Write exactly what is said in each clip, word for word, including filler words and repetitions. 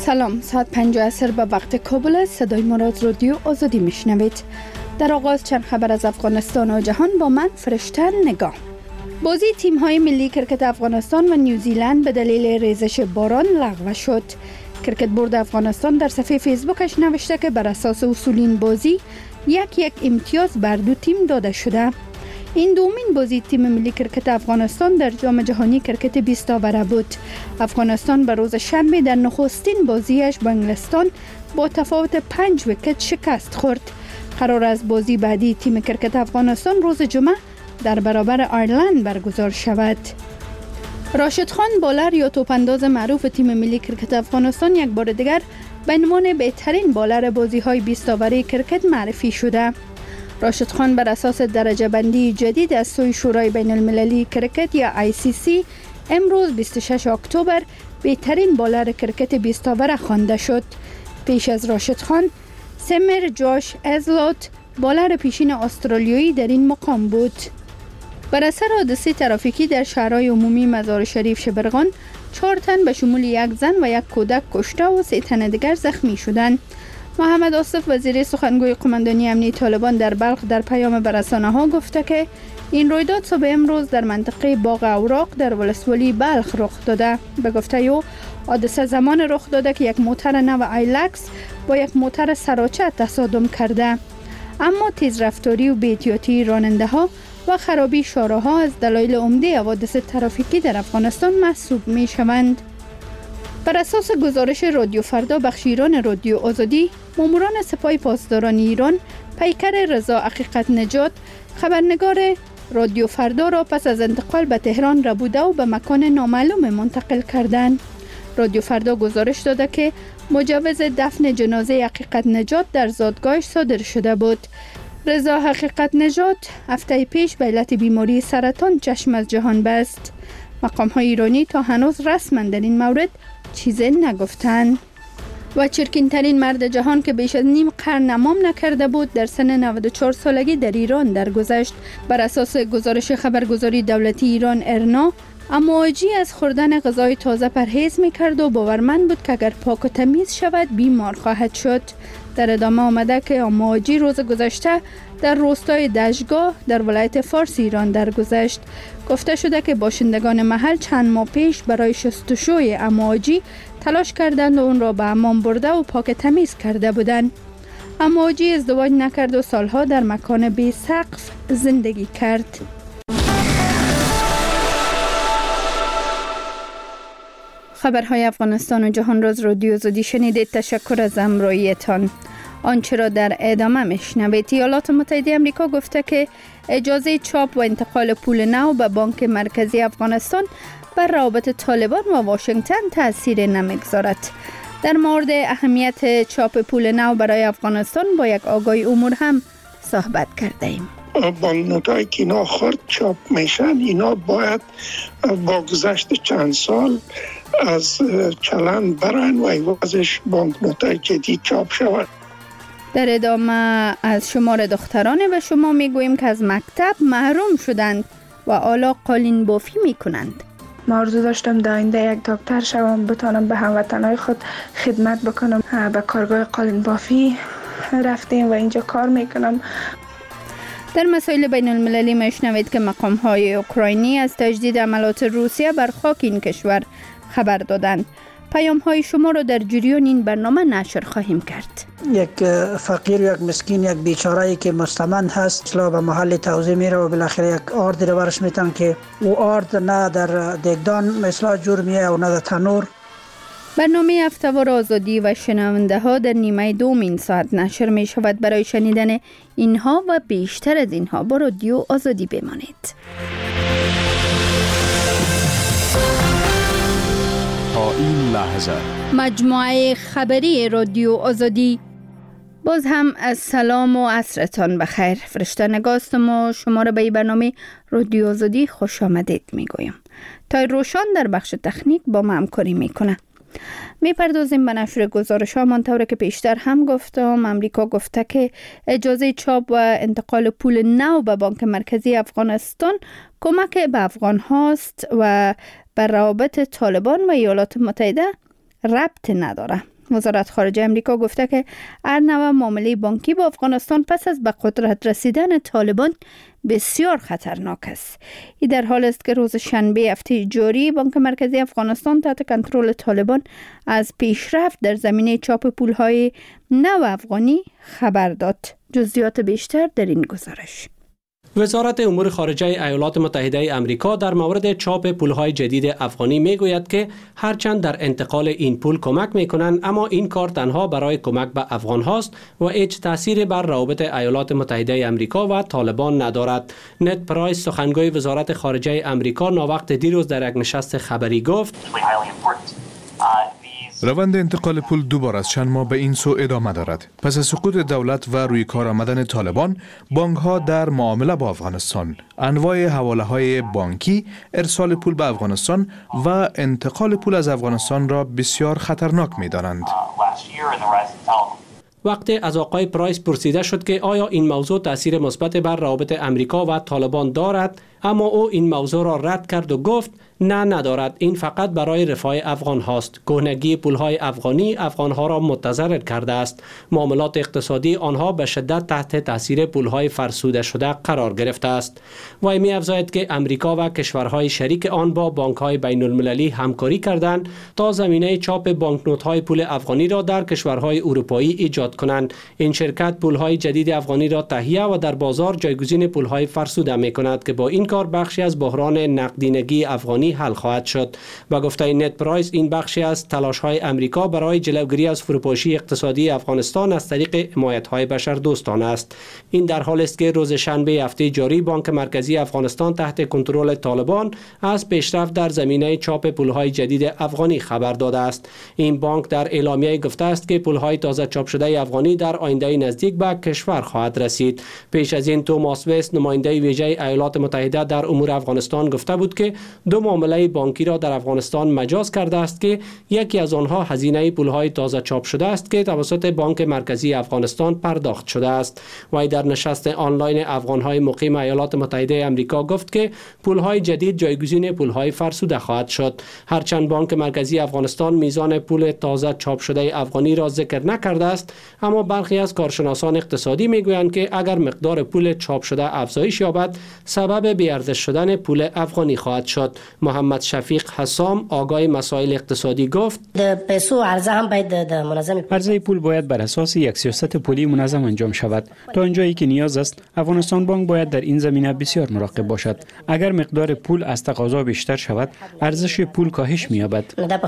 سلام، ساعت پنج عصر به وقت کابل است. صدای ما را از رادیو آزادی میشنوید. در آغاز چند خبر از افغانستان و جهان با من فرشته نگاه. بازی تیم های ملی کرکت افغانستان و نیوزیلند به دلیل ریزش باران لغو شد. کرکت بورد افغانستان در صفحه فیسبوکش نوشته که بر اساس اصول این بازی یک یک امتیاز بر دو تیم داده شده. این دومین بازی تیم ملی کرکت افغانستان در جام جهانی کرکت بیست آوره بود. افغانستان به روز شنبه در نخستین بازیش با انگلستان با تفاوت پنج ویکت شکست خورد. قرار است بازی بعدی تیم کرکت افغانستان روز جمعه در برابر آیرلند برگزار شود. راشد خان بالر یا توپانداز معروف تیم ملی کرکت افغانستان یک بار دیگر به عنوان بهترین بالر بازی‌های بیست آوره کرکت معرفی شده. راشد خان بر اساس درجه بندی جدید از سوی شورای بین المللی کرکت یا آی سی سی امروز بیست و ششم اکتبر بهترین بالر کرکت بیست آوره خوانده شد. پیش از راشد خان سمر جاش ازلات بالر پیشین استرالیایی در این مقام بود. بر اثر حادثه ترافیکی در شهرهای عمومی مزار شریف شبرغان چهار تن به شمول یک زن و یک کودک کشته و سه تن دیگر زخمی شدند. محمد آصف وزیر سخنگوی قماندانی امنی طالبان در بلخ در پیام به رسانه‌ها گفته که این رویداد صبح امروز در منطقه باغ اوراق در ولسوالی بلخ رخ داده. به گفته او حادثه زمان رخ داده که یک موتر نو آیلکس با یک موتر سراچه تصادم کرده، اما تیزرفتاری و بی‌احتیاطی راننده ها و خرابی شاهراها از دلایل عمده حوادث ترافیکی در افغانستان محسوب می شوند. بر اساس گزارش رادیو فردا بخش ایران رادیو آزادی، ماموران سپاه پاسداران ایران پیکر رضا حقیقت نژاد خبرنگار رادیو فردا را پس از انتقال به تهران ربوده و به مکان نامعلوم منتقل کردند. رادیو فردا گزارش داده که مجوز دفن جنازه حقیقت نژاد در زادگاهش صادر شده بود. رضا حقیقت نژاد هفته پیش به علت بیماری سرطان چشم از جهان بست. مقام های ایرانی تا هنوز رسما در این مورد چیزی نگفتند. و چرکین ترین مرد جهان که بیش از نیم قرن امام نکرده بود در سن نود و چهار سالگی در ایران درگذشت. بر اساس گزارش خبرگزاری دولتی ایران ارنا، امواجی از خوردن غذای تازه پرهیز میکرد و باورمند بود که اگر پاک و تمیز شود بیمار خواهد شد. در ادامه آمده که امواجی روز گذشته در روستای دشتگاه در ولایت فارس ایران درگذشت. گفته شده که باشندگان محل چند ماه پیش برای شستشوی امواجی تلاش کردند و اون را به حمام برده و پاک تمیز کرده بودند. امواجی ازدواج نکرد و سالها در مکان بی سقف زندگی کرد. خبرهای افغانستان و جهان را از رادیو آزادی شنیدید. تشکر از همراهیتان. آنچه را در ادامه میشنوید. ایالات متحده آمریکا گفته که اجازه چاپ و انتقال پول نو به بانک مرکزی افغانستان بر روابط طالبان و واشنگتن تأثیر نمیگذارد. در مورد اهمیت چاپ پول نو برای افغانستان با یک آگاهی امور هم صحبت کرده ایم. بانکنوتایی که اینا خرد چاپ میشن، اینا باید با گذشت چند سال از چلن برن و عوضش بانکنوتای جدید چاپ شود. در ادامه از شمار دختران به شما میگوییم که از مکتب محروم شدند و حالا قالین بافی میکنند. ما آرزو داشتم در آینده یک دکتر شوم، بتانم به هموطنهای خود خدمت بکنم. به کارگاه قالین بافی رفتیم و اینجا کار میکنم. در مسائل بین المللی میشنوید که مقام های اوکراینی از تجدید عملیات روسیه بر خاک این کشور خبر دادند. پیام های شما را در جریان این برنامه نشر خواهیم کرد. یک فقیر، یک مسکین، یک بیچاره‌ای که مستمند هست، اصلا به محل توزیع میره و بالاخره یک آرد رو برش میتن که او آرد نه در دگدان مثلا جور میه و نه در تنور. برنامه هفته‌وار آزادی و شنونده ها در نیمه دوم این ساعت نشر می شود. برای شنیدن اینها و بیشتر از اینها با رادیو آزادی بمانید. تا این لحظه مجموعه خبری رادیو آزادی. باز هم از سلام و عصرتان بخیر. فرشته نگاستم و شما را به این برنامه رادیو آزادی خوش آمدید میگویم. تای روشان در بخش تکنیک با ما همکاری میکنه. میپردازیم به نشر گزارش ها. منطوره که پیشتر هم گفتم، امریکا گفته که اجازه چاپ و انتقال پول نو به بانک مرکزی افغانستان کمک به افغان هاست و بر روابط طالبان و ایالات متحده ربط نداره. وزارت خارجه امریکا گفته که هر نوع معامله بانکی با افغانستان پس از به قدرت رسیدن طالبان بسیار خطرناک است. این در حال است که روز شنبه هفته جاری بانک مرکزی افغانستان تحت کنترل طالبان از پیشرفت در زمینه چاپ پولهای نو افغانی خبر داد. جزئیات بیشتر در این گزارش. وزارت امور خارجه ایالات متحده آمریکا در مورد چاپ پولهای جدید افغانی میگوید که هرچند در انتقال این پول کمک میکنند، اما این کار تنها برای کمک به افغان هاست و هیچ تأثیری بر روابط ایالات متحده آمریکا و طالبان ندارد. نت پرایس سخنگوی وزارت خارجه آمریکا ناوقت دیروز در یک نشست خبری گفت روند انتقال پول دوباره از چند ماه به این سو ادامه دارد. پس از سقوط دولت و روی کار آمدن طالبان، بانک ها در معامله با افغانستان، انواع حواله های بانکی، ارسال پول به افغانستان و انتقال پول از افغانستان را بسیار خطرناک می دانند. وقتی از آقای پرایس پرسیده شد که آیا این موضوع تأثیر مثبت بر روابط امریکا و طالبان دارد، اما او این موضوع را رد کرد و گفت نه ندارد، این فقط برای رفاه افغان هاست. کهنگی پولهای افغانی افغان ها را متضرر کرده است. معاملات اقتصادی آنها به شدت تحت تاثیر پولهای فرسوده شده قرار گرفته است. و می افزاید که امریکا و کشورهای شریک آن با بانک های بین المللی همکاری کردند تا زمینه چاپ بانکنوت های پول افغانی را در کشورهای اروپایی ایجاد کنند. این شرکت پولهای جدید افغانی را تهیه و در بازار جایگزین پولهای فرسوده می کند که با این کار بخشی از بحران نقدینگی افغانی حل خواهد شد. با گفته نت پرایس، این بخشی از تلاش‌های امریکا برای جلوگیری از فروپاشی اقتصادی افغانستان از طریق حمایت‌های بشردوستانه است. این در حالی است که روز شنبه هفته جاری بانک مرکزی افغانستان تحت کنترل طالبان از پیشرفت در زمینه چاپ پول‌های جدید افغانی خبر داده است. این بانک در اعلامیه گفته است که پول‌های تازه چاپ شده افغانی در آینده نزدیک به کشور خواهد رسید. پیش از این توماس وست، نماینده ویژه ایالات متحده در امور افغانستان، گفته بود که دو معامله بانکی را در افغانستان مجاز کرده است که یکی از آنها هزینه پولهای تازه چاپ شده است که توسط بانک مرکزی افغانستان پرداخت شده است. و در نشست آنلاین افغانهای مقیم ایالات متحده آمریکا گفت که پولهای جدید جایگزین پولهای فرسوده خواهد شد. هرچند بانک مرکزی افغانستان میزان پول تازه چاپ شده افغانی را ذکر نکرده است، اما برخی از کارشناسان اقتصادی میگویند که اگر مقدار پول چاپ شده افزایش یابد، سبب بی‌ارزش شدن پول افغانی خواهد شد. محمد شفیق حسام، آگاه مسائل اقتصادی، گفت پیسو عرضه هم باید منظم عرضه پول باید بر اساس یک سیاست پولی منظم انجام شود. تا آنجایی که نیاز است، افغانستان بانک باید در این زمینه بسیار مراقب باشد. اگر مقدار پول از تقاضا بیشتر شود، ارزش پول کاهش می‌یابد.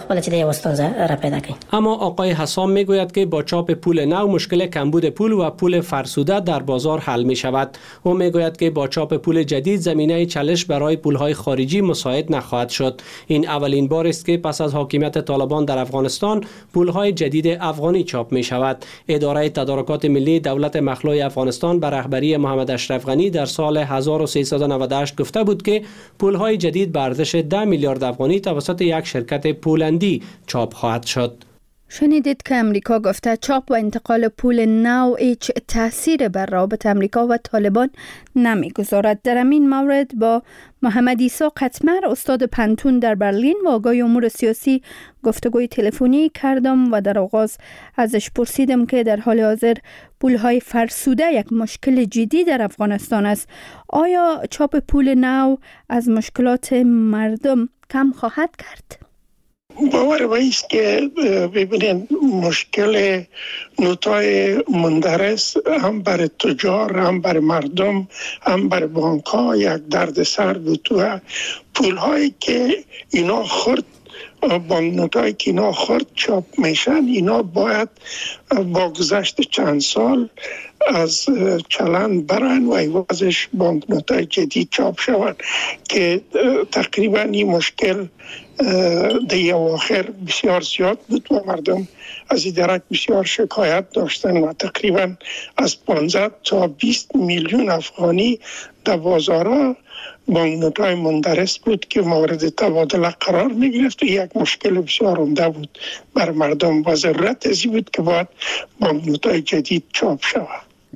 اما آقای حسام میگوید که با چاپ پول نو مشکل کمبود پول و پول فرسوده در بازار حل می شود. او میگوید که با چاپ پول جدید زمینه چالش برای پولهای خارجی مساعد نخواهد شد. این اولین بار است که پس از حاکمیت طالبان در افغانستان پولهای جدید افغانی چاپ می شود. اداره تدارکات ملی دولت مخلوع افغانستان به رهبری محمد اشرف غنی در سال هزار و سیصد و نود و هشت گفته بود که پولهای جدید به ارزش ده میلیارد افغانی توسط یک شرکت پولندی چاپ خواهد شد. شنیدید که امریکا گفته چاپ و انتقال پول نو هیچ تأثیر بر روابط امریکا و طالبان نمیگذارد. در این مورد با محمد عیسی قطمر، استاد پنتون در برلین و آگاه امور سیاسی گفتگوی تلفنی کردم و در آغاز ازش پرسیدم که در حال حاضر پولهای فرسوده یک مشکل جدی در افغانستان است. آیا چاپ پول نو از مشکلات مردم کم خواهد کرد؟ باور به است که ببینید مشکل نوتای مندرس هم برای تجار، هم برای مردم، هم برای بانک ها یک درد سر بود و پول هایی که اینا خورد، بانکنوت هایی که اینا خورد چاپ میشن، اینا باید با گذشت چند سال از چلن برن و عوضش بانکنوت های جدید چاپ شوند که تقریبا این مشکل در اواخر بسیار زیاد بود و مردم از این درک بسیار شکایت داشتن و تقریبا از پانزده تا بیست میلیون افغانی در بازارها بانکنوت های مندرس بود که مورد تبادله قرار می گرفت و یک مشکل بسیار عمده بود بر مردم و ضرورت ازی بود که باید بانکنوت های جدید چاپ شود.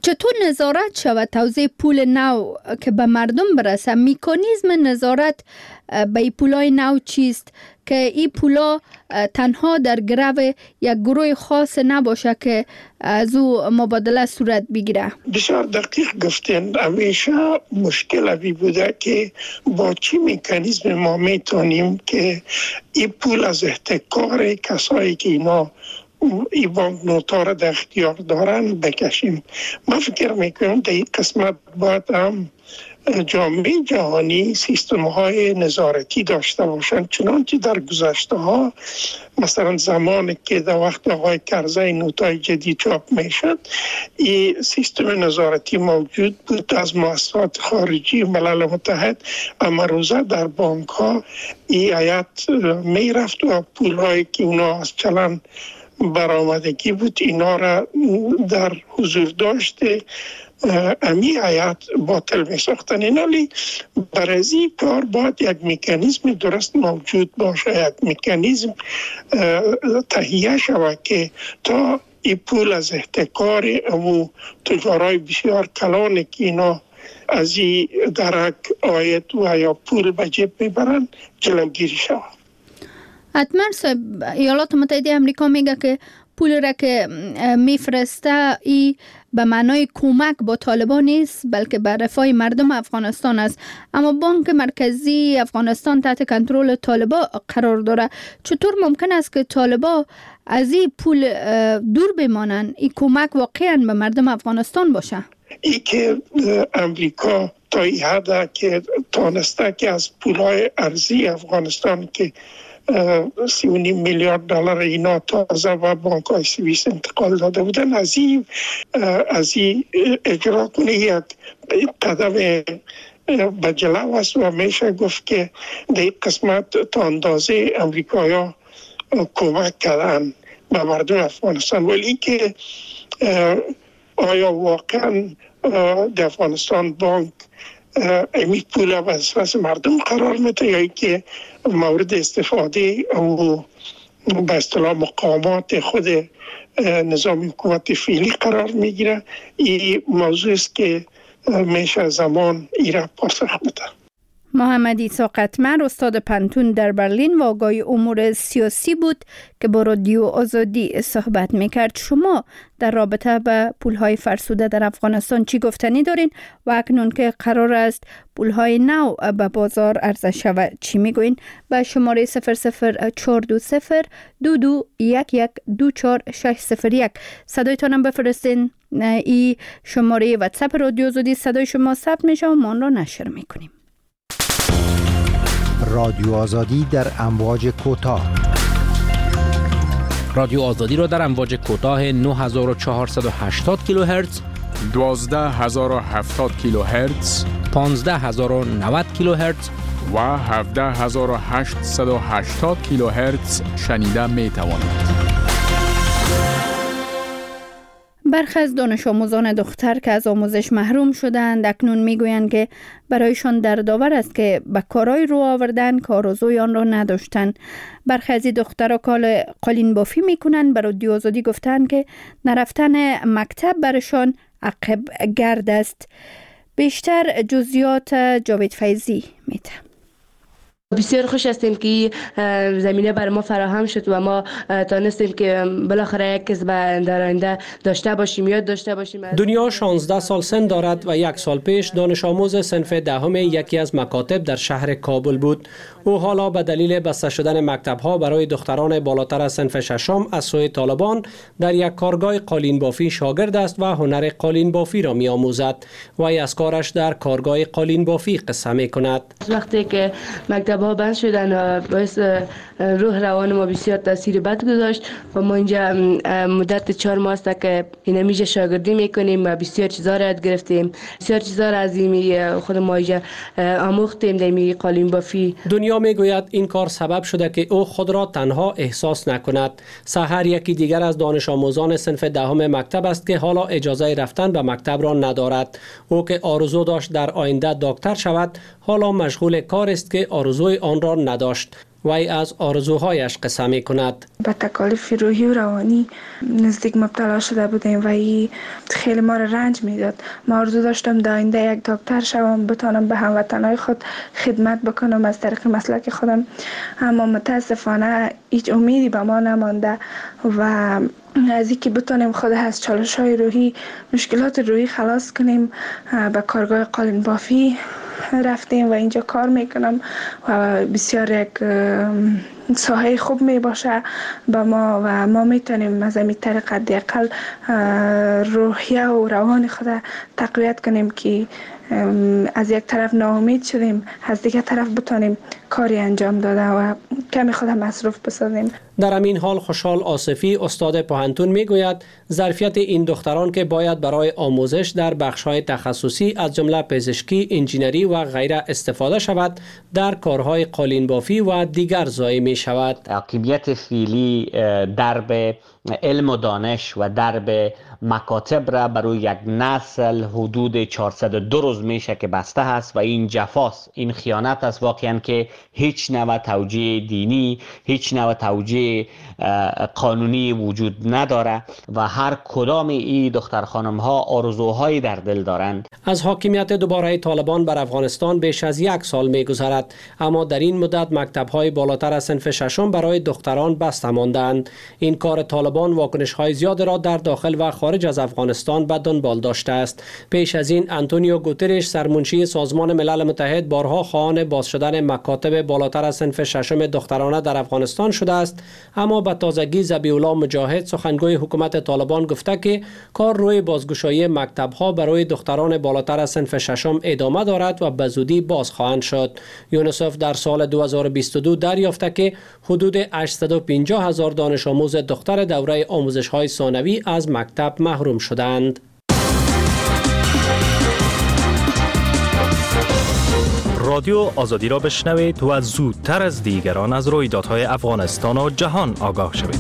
چطور نظارت شود توزیع پول نو که به مردم برسه؟ میکانیزم نظارت به پولای نو چیست که این پولا تنها در گرو یک گروه خاص نباشه که از او مبادله صورت بگیره؟ بسیار دقیق گفتین. همیشه مشکل اوی بوده که با چی میکانیزم ما میتونیم که این پول از احتکار کسایی که اینا ای بانک نوتا را در اختیار دارن بکشیم. من فکر میکنم در این قسمت باید هم جامعه جهانی سیستم های نظارتی داشته باشند، چنانچه در گذشته ها مثلا زمانی که در وقت آقای کرزی نوتای جدید چاپ میشد این سیستم نظارتی موجود بود. از مؤسسات خارجی ملل متحد اما روزه در بانک ها این هیئت میرفت و پول هایی که اونا از چلن برآمدگی بود اینا را در حضور داشته امی هیئت باطل می ساختن. ولی برای از این کار باید یک مکانیزم درست موجود باشه، یک مکانیزم تهیه شود که تا این پول از احتکار و تجارای بسیار کلان که اینا از این درک آید و یا پول به جیب میبرن جلوگیری شود. حتما صاحب، ایالات متحده امریکا میگه که پول را که میفرسته ای به معنای کمک با طالبان نیست بلکه به رفاه مردم افغانستان است، اما بانک مرکزی افغانستان تحت کنترل طالبان قرار داره. چطور ممکن است که طالبان از این پول دور بمانند؟ این کمک واقعا به مردم افغانستان باشه؟ ای که امریکا تا این حد که تانسته که از پولهای ارزی افغانستان که سی و نیم میلیارد دلار اینا تازه و بانک های سوئیس انتقال داده بودن، از این از این اجرا کنه یک قدم به جلو است و میشه گفت که در این قسمت تا اندازه امریکایا کمک کردن به مردم افغانستان. ولی که آیا واقعا در افغانستان بانک امی پول به دسترس مردم قرار میده یا که مورد استفاده و به اصطلاح مقامات خود نظام حکومت فعلی قرار میگیره؟ این موضوع است که میشه زمان ایره پاسخ بده. محمد عیسی قطمر استاد پنتون در برلین و آگاه امور سیاسی بود که با رادیو آزادی صحبت میکرد. شما در رابطه با پولهای فرسوده در افغانستان چی گفتنی دارین و اکنون که قرار است پولهای نو به بازار عرضه شود چی میگوین؟ به شماره صفر صفر چهار دو صفر دو دو یک یک دو چهار شش صفر یک صدایتانم بفرستین. ای شماره واتساپ رادیو آزادی صدای شما ثبت میشه و ما آن را نشر میکنیم. رادیو آزادی در امواج کوتاه. رادیو آزادی را در امواج کوتاه نه هزار و چهارصد و هشتاد کیلوهرتز، دوازده هزار و هفتاد کیلوهرتز، پانزده هزار و نود کیلوهرتز و هفده هزار و هشتصد و هشتاد کیلوهرتز شنیده می توانید. برخی از دانش آموزان دختر که از آموزش محروم شدند اکنون میگویند که برایشان دردآور است که به کارهای رو آوردن که آرزوی آن را نداشتند. برخی از این دخترها کار قالین بافی میکنند. برای رادیو آزادی گفتند که نرفتن مکتب برشان عقب گرد است. بیشتر جزئیات جاوید فیضی میده. بسیار خوش هستیم که زمینه بر ما فراهم شد و ما تانستیم که بالاخره یک کسب در آینده داشته باشیم یاد داشته باشیم. دنیا شانزده سال سن دارد و یک سال پیش دانش آموز صنف دهم یکی از مکاتب در شهر کابل بود. او حالا به دلیل بسته شدن مکتب‌ها برای دختران بالاتر از صنف ششم از سوی طالبان در یک کارگاه قالین بافی شاگرد است و هنر قالین بافی را می‌آموزد و از کارش در کارگاه قالین بافی قصه می‌کند. وقتی که مکتب‌ها بند شدن باعث روح روان ما بسیار تاثیر بد گذاشت و ما اینجا مدت چهار ماه است که اینمیجا شاگردی میکنیم و بسیار چیزا را یاد گرفتیم. بسیار چیزا را از این خود ما اینجا آموختیم در می قالین بافی. دنیا میگوید این کار سبب شده که او خود را تنها احساس نکند. سحر یکی دیگر از دانش آموزان صنف دهم مکتب است که حالا اجازه رفتن به مکتب را ندارد. او که آرزو داشت در آینده دکتر شود، حالا مشغول کار است که آرزوی آن را نداشت. وی از آرزوهایش قصه می کند. به تکالیف روحی و روانی نزدیک مبتلا شده بودیم و این خیلی ما را رنج میداد. ما آرزو داشتم در آینده یک دکتر شوم، بتانم به هموطنهای خود خدمت بکنم از طریق مسلک خودم، اما متاسفانه هیچ امیدی به ما نمانده و از اینکه بتانیم خود از چالش های روحی، مشکلات روحی خلاص کنیم به کارگاه قالین بافی رفتیم و اینجا کار میکنم و بسیار یک ساحه خوب می باشه به ما و ما میتونیم از این طریق حداقل روحیه و روان خود تقویت کنیم که از یک طرف ناامید شدیم، از دیگه طرف بتونیم کاری انجام داده و کمی خود مصروف بسازیم. در همین حال خوشحال آصفی استاد پوهنتون میگوید ظرفیت این دختران که باید برای آموزش در بخش‌های تخصصی از جمله پزشکی، انجینری و غیره استفاده شود، در کارهای قالین بافی و دیگر ضایع می شود. عاقبت فعلی درب علم و دانش و درب مکاتب را برای یک نسل حدود چهارصد و دو روز میشه که بسته هست و این جفاست، این خیانت است واقعا که هیچ نوع توجیه دینی، هیچ نوع توجیه قانونی وجود نداره و هر کدام این دختر خانم ها آرزوهایی در دل دارند. از حاکمیت دوباره طالبان بر افغانستان بیش از یک سال میگذرد، اما در این مدت مکتب های بالاتر از صنف ششم برای دختران بسته ماندند. این کار طالبان واکنش های زیاد را در داخل و خارج از افغانستان به دنبال داشته است. پیش از این انتونیو گوترش سرمنشی سازمان ملل متحد بارها خواهان باز شدن مکاتب بالاتر از صنف ششم دخترانه در افغانستان شده است، اما به تازگی ذبیح الله مجاهد سخنگوی حکومت طالبان گفته که کار روی بازگشایی مکتب ها برای دختران بالاتر از صنف ششم ادامه دارد و به زودی باز خواهند شد. یونیسف در سال دو هزار و بیست و دو دریافته که حدود هشتصد و پنجاه هزار دانش آموز دختر دوره آموزش های ثانوی از مکتب محروم شدند. رادیو آزادی را بشنوید و زودتر از دیگران از رویدادهای افغانستان و جهان آگاه شوید.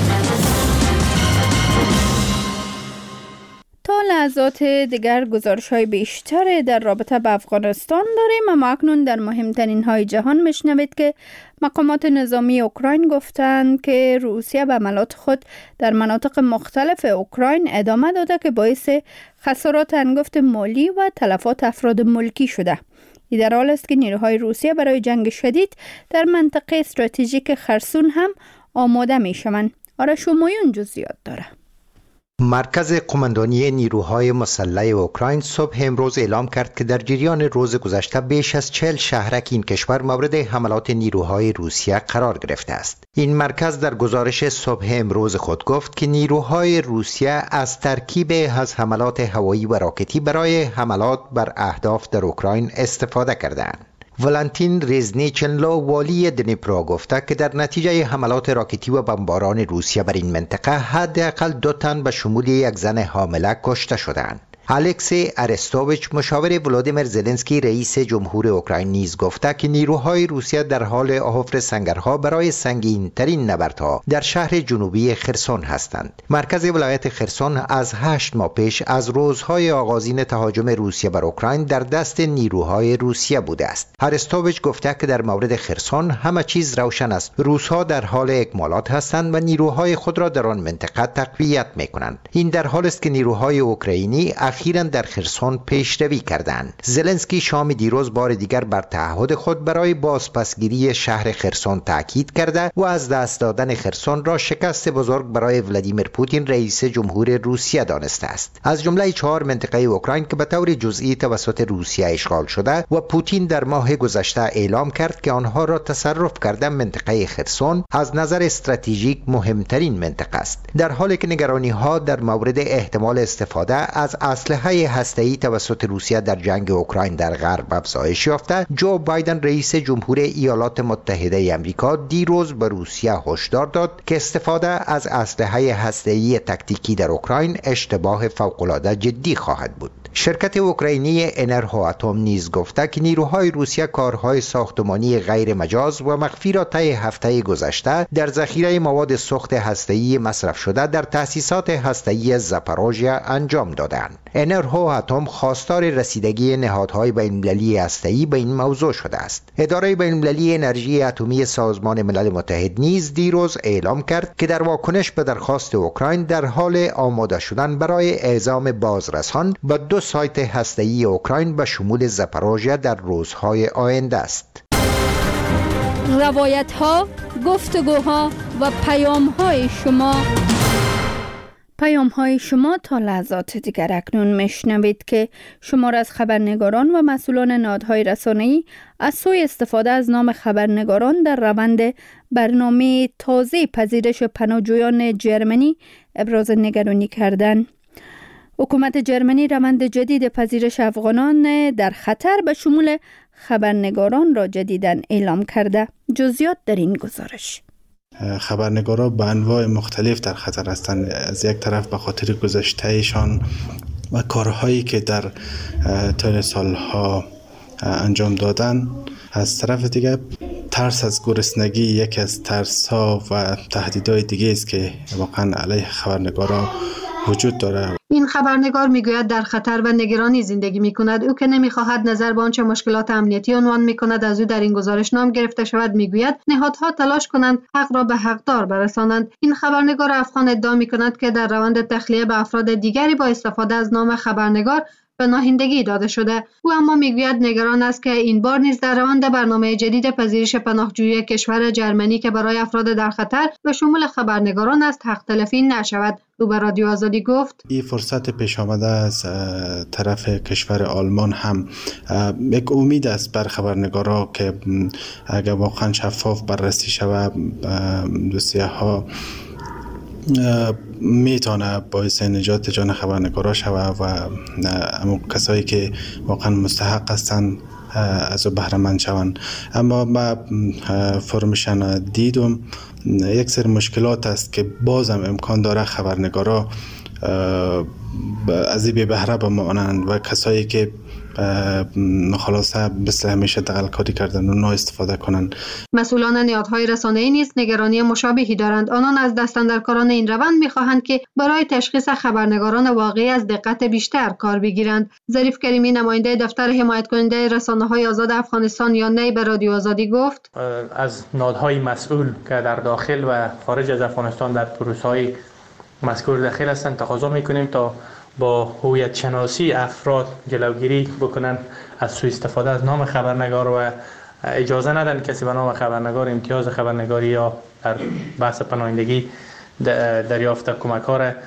تا لحظات دیگر گزارش های بیشتر در رابطه با افغانستان داریم، اما اکنون در مهمترین های جهان میشنوید که مقامات نظامی اوکراین گفتند که روسیه به عملات خود در مناطق مختلف اوکراین ادامه داده که باعث خسارات انگفت مالی و تلفات افراد ملکی شده. این در حال است که نیروهای روسیه برای جنگ شدید در منطقه استراتژیک خرسون هم آماده می شوند. آرش همایون جزئیات داره. مرکز قماندانی نیروهای مسلح اوکراین صبح امروز اعلام کرد که در جریان روز گذشته بیش از چهل شهرک این کشور مورد حملات نیروهای روسیه قرار گرفته است. این مرکز در گزارش صبح امروز خود گفت که نیروهای روسیه از ترکیب از حملات هوایی و راکتی برای حملات بر اهداف در اوکراین استفاده کردند. ولنتین ریزنیچنلو والی دنیپرو گفته که در نتیجه حملات راکتی و بمباران روسیه بر این منطقه حداقل دو تن به شمول یک زن حامله کشته شدند. الکسی ارستوویچ مشاور ولادیمیر زلنسکی رئیس جمهور اوکراین نیز گفته که نیروهای روسیه در حال حفر سنگرها برای سنگین‌ترین نبردها در شهر جنوبی خرسون هستند. مرکز ولایت خرسون از هشت ماه پیش از روزهای آغازین تهاجم روسیه بر اوکراین در دست نیروهای روسیه بوده است. ارستوویچ گفته که در مورد خرسون همه چیز روشن است. روس‌ها در حال اکمالات هستند و نیروهای خود را در آن منطقه تقویت می‌کنند. این در حالی است که نیروهای اوکراینی اخیراً در خرسون پیشروی کردند. زلنسکی شام دیروز بار دیگر بر تعهد خود برای بازپسگیری شهر خرسون تاکید کرده و از دست دادن خرسون را شکست بزرگ برای ولادیمیر پوتین رئیس جمهور روسیه دانسته است. از جمله چهار منطقه اوکراین که به طور جزئی توسط روسیه اشغال شده و پوتین در ماه گذشته اعلام کرد که آنها را تصرف کرده، منطقه خرسون از نظر استراتژیک مهمترین منطقه است. در حالی که نگرانی‌ها در مورد احتمال استفاده از اسلحه هسته‌ای توسط روسیه در جنگ اوکراین در غرب افزایش یافته، جو بایدن رئیس جمهور ایالات متحده آمریکا دیروز به روسیه هشدار داد که استفاده از اسلحه هسته‌ای تاکتیکی در اوکراین اشتباه فوق‌العاده جدی خواهد بود. شرکت اوکراینی انرژواتوم نیز گفته که نیروهای روسیه کارهای ساختمانی غیر مجاز و مخفی را طی هفته گذشته در ذخیره مواد سوخت هسته‌ای مصرف شده در تأسیسات هسته‌ای زاپاروژیا انجام دادند. انرژواتوم خواستار رسیدگی نهادهای بین‌المللی هسته‌ای به این موضوع شده است. اداره بین‌المللی انرژی اتمی سازمان ملل متحد نیز دیروز اعلام کرد که در واکنش به درخواست اوکراین در حال آماده شدن برای اعزام بازرسان به دو سایت هسته‌ای اوکراین به شمول زاپاروژیا در روزهای آینده است. روایت‌ها، گفتگوها و پیام‌های شما پیام‌های شما تا لحظات دیگر اکنون میشنوید که شما را از خبرنگاران و مسئولان نهادهای رسانه‌ای از سوی استفاده از نام خبرنگاران در روند برنامه تازه پذیرش پناهجویان جرمنی ابراز نگرانی کردند. حکومت جرمنی روند جدید پذیرش افغانان در خطر به شمول خبرنگاران را جدیداً اعلام کرده. جزئیات در این گزارش. خبرنگاران به انواع مختلف در خطر هستند. از یک طرف به خاطر گذشتهشان و کارهایی که در طول سالها انجام دادن، از طرف دیگر ترس از گرسنگی یکی از ترس‌ها و تهدیدهای دیگه است که واقعا علیه خبرنگاران وجود داره. این خبرنگار میگوید در خطر و نگرانی زندگی میکند. او که نمیخواهد نظر به آنچه مشکلات امنیتی عنوان میکند از او در این گزارش نام گرفته شود، میگوید نهادها تلاش کنند حق را به حقدار برسانند. این خبرنگار افغان ادعا میکند که در روند تخلیه به افراد دیگری با استفاده از نام خبرنگار پناهندگی داده شده. او اما میگوید نگران است که این بار نیز در روند برنامه جدید پذیرش پناهجویی کشور جرمنی که برای افراد در خطر به شمول خبرنگاران است حق تلفی نشود. او به رادیو آزادی گفت این فرصت پیش آمده از طرف کشور آلمان هم یک امید است بر خبرنگارا که اگر واقعا شفاف بررسی شود دوسیه ها میتونه باعث نجات جان خبرنگارا شود و اما کسایی که واقعا مستحق هستند از او بهره مند شوند. اما ما فرمشن دیدم یک سری مشکلات است که بازم امکان داره خبرنگارا از این بی بهره بمانند و کسایی که خلاصه مثل همیشه دغل کاری کردن و نه استفاده کنند. مسئولان نهادهای رسانه‌ای نیز نگرانی مشابهی دارند. آنان از دستاندرکاران این روند می‌خواهند که برای تشخیص خبرنگاران واقعی از دقت بیشتر کار بگیرند. ظریف کریمی نماینده دفتر حمایت کننده رسانه‌های آزاد افغانستان یا نی به رادیو آزادی گفت از نهادهای مسئول که در داخل و خارج از افغانستان در پروسه‌های مذکور داخل هستند تقاضا می‌کنیم تا با هویت شناسی افراد جلوگیری بکنن از سوء استفاده از نام خبرنگار و اجازه ندن کسی به نام خبرنگار امتیاز خبرنگاری یا در بحث پناهندگی دریافت کمک‌ها را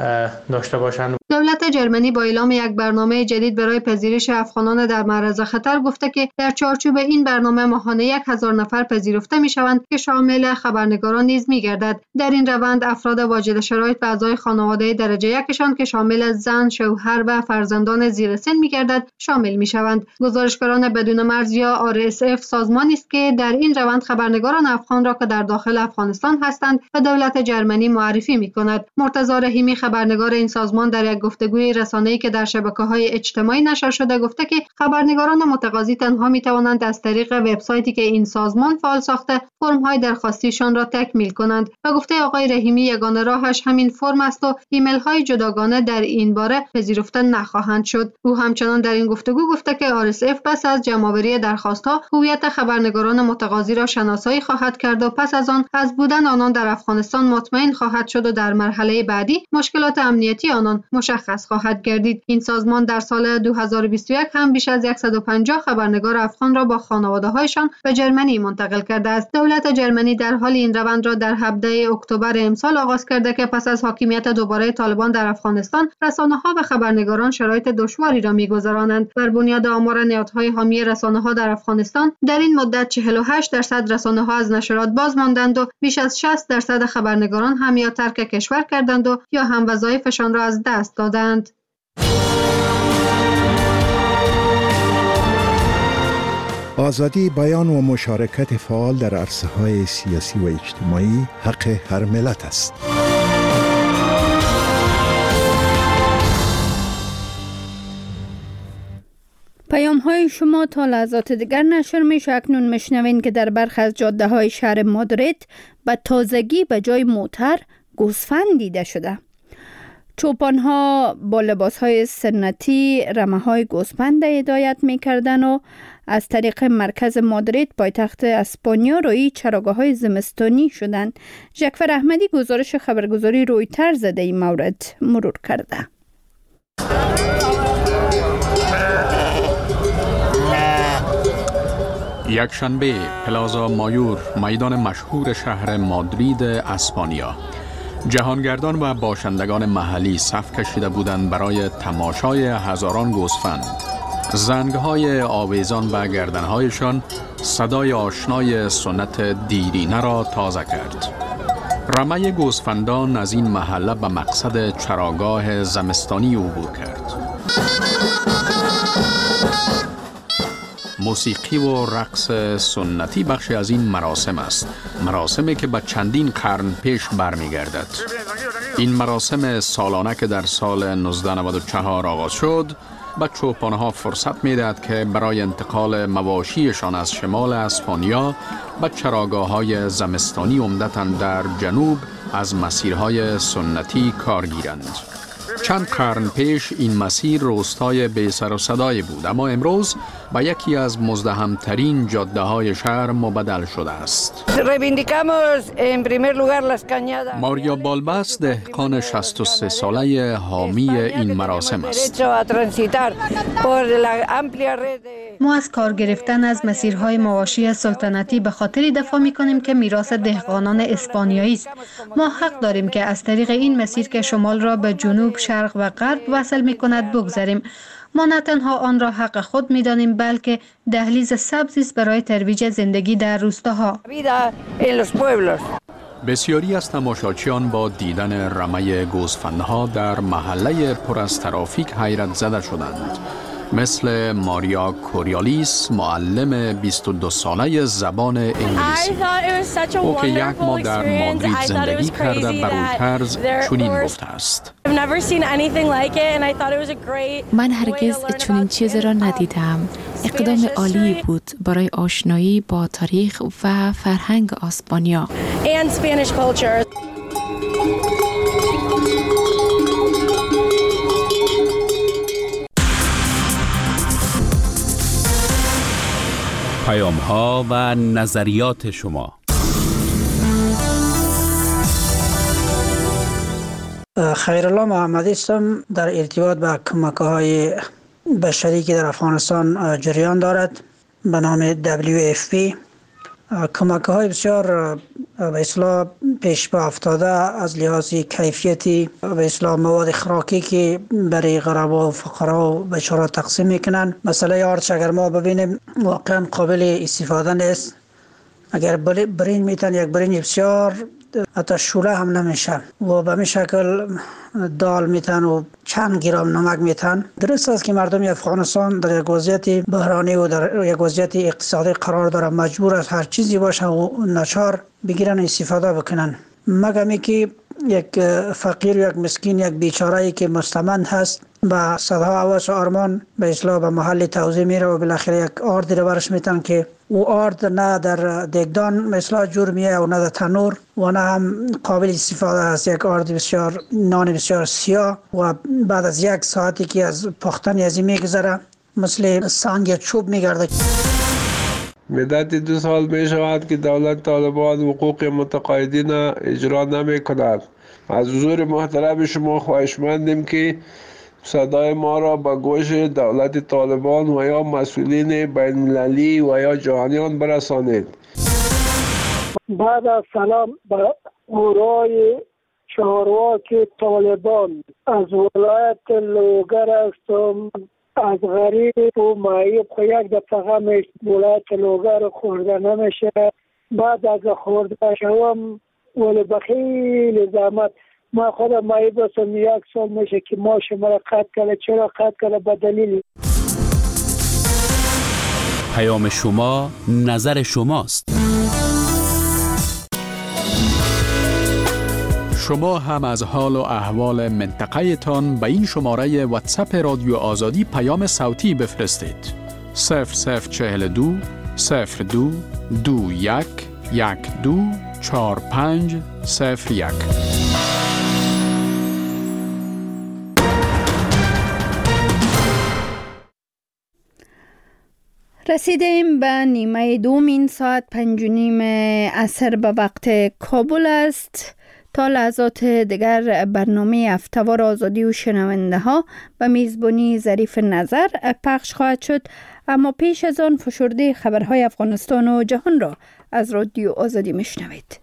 داشته باشند. دولت جرمنی با اعلام یک برنامه جدید برای پذیرش افغانان در معرض خطر گفته که در چارچوب این برنامه ماهانه یک هزار نفر پذیرفته می شوند که شامل خبرنگاران نیز می گردد. در این روند افراد واجد شرایط و اعضای خانواده درجه یکشان که شامل زن، شوهر و فرزندان زیر سن می گردد شامل می شوند. گزارشگران بدون مرز یا آر اس اف سازمانی است که در این روند خبرنگاران افغان را که در داخل افغانستان هستند به دولت جرمنی معرفی می کند. مرتضی رحیمی خبرنگار این سازمان در یک گفتگوی رسانه‌ای که در شبکه‌های اجتماعی نشر شده گفته که خبرنگاران متقاضی تنها می‌توانند از طریق وبسایتی که این سازمان فعال ساخته فرم‌های درخواستیشان را تکمیل کنند. و گفته آقای رحیمی یگانه راهش همین فرم است و ایمیل‌های جداگانه در این باره پذیرفته نخواهند شد. او همچنان در این گفتگو گفته که آر اس اف پس از جمع‌آوری درخواست‌ها هویت خبرنگاران متقاضی را شناسایی خواهد کرد و پس از آن از بودن آنان در افغانستان مطمئن خواهد شد و در مرحله بعدی مشکلات امنیتی آنان مشخص خواهد گردید. این سازمان در سال دو هزار و بیست و یک هم بیش از صد و پنجاه خبرنگار افغان را با خانواده‌هایشان به جرمنی منتقل کرده است. دولت جرمنی در حال این روند را در هفده اکتبر امسال آغاز کرده که پس از حاکمیت دوباره طالبان در افغانستان رسانه‌ها و خبرنگاران شرایط دشواری را می‌گذرانند. بر بنیاد آمار نهادهای حامی رسانه‌ها در افغانستان در این مدت چهل و هشت درصد رسانه‌ها از نشرات باز ماندند و بیش از شصت درصد خبرنگاران هم یا ترک کشور کردند و یا هم وظایفشان را از دست دادند. آزادی بیان و مشارکت فعال در عرصه‌های سیاسی و اجتماعی حق هر ملت است. های شما تا لحظات دیگر نشر میشه. اکنون میشنوین که در برخی از جاده های شهر مادرید به تازگی به جای موتر گوسفند دیده شده. چوپان ها با لباس های سنتی رمه های گوسفند هدایت میکردن و از طریق مرکز مادرید پایتخت اسپانیا روی چراگاه های زمستانی شدند. ژکفر احمدی گزارش خبرگزاری رویترز در این مورد مرور کرده. یک شنبه پلازا مایور، میدان مشهور شهر مادرید اسپانیا. جهانگردان و باشندگان محلی صف کشیده بودند برای تماشای هزاران گوسفند. زنگهای آویزان و گردنهایشان صدای آشنای سنت دیرینه را تازه کرد. رمه گوسفندان از این محله به مقصد چراگاه زمستانی عبور کرد. موسیقی و رقص سنتی بخشی از این مراسم است. مراسمی که به چندین قرن پیش برمیگردد. این مراسم سالانه که در سال نوزده نود و چهار آغاز شد، به چوپانها فرصت می‌دهد که برای انتقال مواشیشان از شمال اسپانیا به چراگاه‌های زمستانی عمدتاً در جنوب از مسیرهای سنتی کار گیرند. چند قرن پیش این مسیر روستای بی سر و صدایی بود، اما امروز به یکی از مزدحم‌ترین جاده‌های شهر مبدل شده است. ماریا بالباس دهقان شصت و سه ساله حامی این مراسم است. ما از کار گرفتن از مسیرهای مواشی سلطنتی به خاطر دفاع می‌کنیم که میراث دهقانان اسپانیایی است. ما حق داریم که از طریق این مسیر که شمال را به جنوب، شرق و غرب وصل می‌کند بگذریم. ما نه تنها آن را حق خود می‌دانیم، بلکه دهلیز سبزی است برای ترویج زندگی در روستاها. بسیاری از تماشاچیان با دیدن رمه گوسفندها در محله پر از ترافیک حیرت زده شدند. مثل ماریا کوریالیس، معلم بیست و دو ساله زبان انگلیسی. او که یک ماه در مادرید زندگی کرده به رویترز چنین گفته است. من هرگز چنین چیزی را ندیدم. اقدام عالی بود برای آشنایی با تاریخ و فرهنگ اسپانیا. پیام ها و نظریات شما. خیرالله محمدی هستم. در ارتباط با کمک‌های بشری که در افغانستان جریان دارد به نام دبلیو اف پی، کمک‌های بسیار به اصطلاح پیش پا افتاده از لحاظ کیفیتی به اصطلاح مواد خوراکی که برای غربا و فقرا و بیچاره تقسیم میکنن. مسئله آردش اگر ما ببینیم واقعا قابل استفاده نیست. اگر برین میتن یک برین بسیار حتی شوله هم نمیشه و به این شکل دال میتن و چند گرم نمک میتن. درست است که مردم افغانستان در یک وضعیت بحرانی و در یک وضعیت اقتصادی قرار دارن، مجبور است هر چیزی باشه و ناچار بگیرن استفاده بکنن. مگمی که یک فقیر، یک مسکین، یک بیچاره که مستمند هست با صدها آواز و آرمان به اصطلاح به محل توزیع میره و بالاخره یک آردی رو برش میتن که او آرد نه در دگدان مثلا جور میه و نه در تنور و نه هم قابل استفاده است. یک آرد بسیار نان بسیار سیاه و بعد از یک ساعتی که از پختن ازی میگذره مثل سنگ چوب میگرده. مدت دو سال می شود که دولت طالبان حقوق متقاعدین اجرا نمی کند. از حضور محترم شما خواهشمندیم که صدای ما را به گوش دولت طالبان و یا مسئولین بین المللی و یا جهانیان برسانید. بعد از سلام به گروه چهارواک طالبان از ولایت لوگر هستم. از غریب و معیب خو یک دفعه میش ولایت لوگر خورده نمیشه. بعد از خورده شوم ولی بخیل زحمت ما خودم معیب هستم. یک سال میشه که ما شما را قطع کرده. چرا قطع کرده؟ به دلیل پیام شما نظر شماست. شما هم از حال و احوال منطقه تان به این شماره واتساپ رادیو آزادی پیام صوتی بفرستید. صفر صفر چهل دو صفر دو دو یک یک دو چهار پنج صفر یک. رسیدیم به نیمه دومین ساعت پنج و نیم عصر به وقت کابل است. تا لحظات دیگر برنامه هفته‌وار آزادی و شنونده ها به میزبانی ظریف نظر پخش خواهد شد، اما پیش از آن فشرده خبرهای افغانستان و جهان را از رادیو آزادی میشنوید.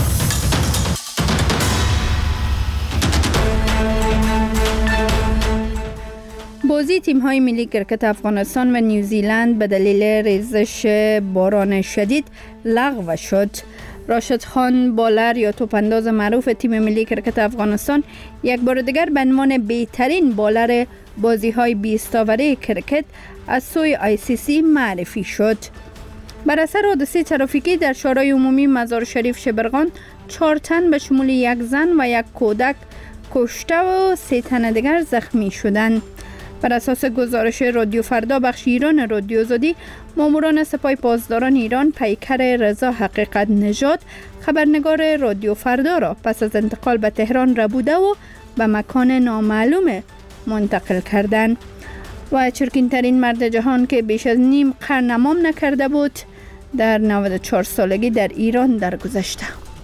بازی تیم‌های ملی کرکت افغانستان و نیوزیلند به دلیل ریزش باران شدید لغو شد. راشد خان بالر یا توپانداز معروف تیم ملی کرکت افغانستان یک بار دیگر به عنوان بهترین بالر بازی‌های بیست اوره کرکت از سوی آی سی سی معرفی شد. بر اثر حادثه ترافیکی در شورای عمومی مزار شریف شبرغان چهار تن به شمول یک زن و یک کودک کشته و سه تن دیگر زخمی شدند. بر اساس گزارش رادیو فردا بخش ایران رادیو آزادی، ماموران سپاه پاسداران ایران پیکر رضا حقیقت نژاد خبرنگار رادیو فردا را پس از انتقال به تهران ربوده و به مکان نامعلوم منتقل کردند. و چرکین ترین مرد جهان که بیش از نیم قرن امام نکرده بود در نود و چهار سالگی در ایران درگذشته.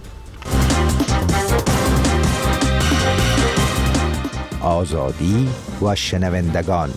آزادی و شنوندگان.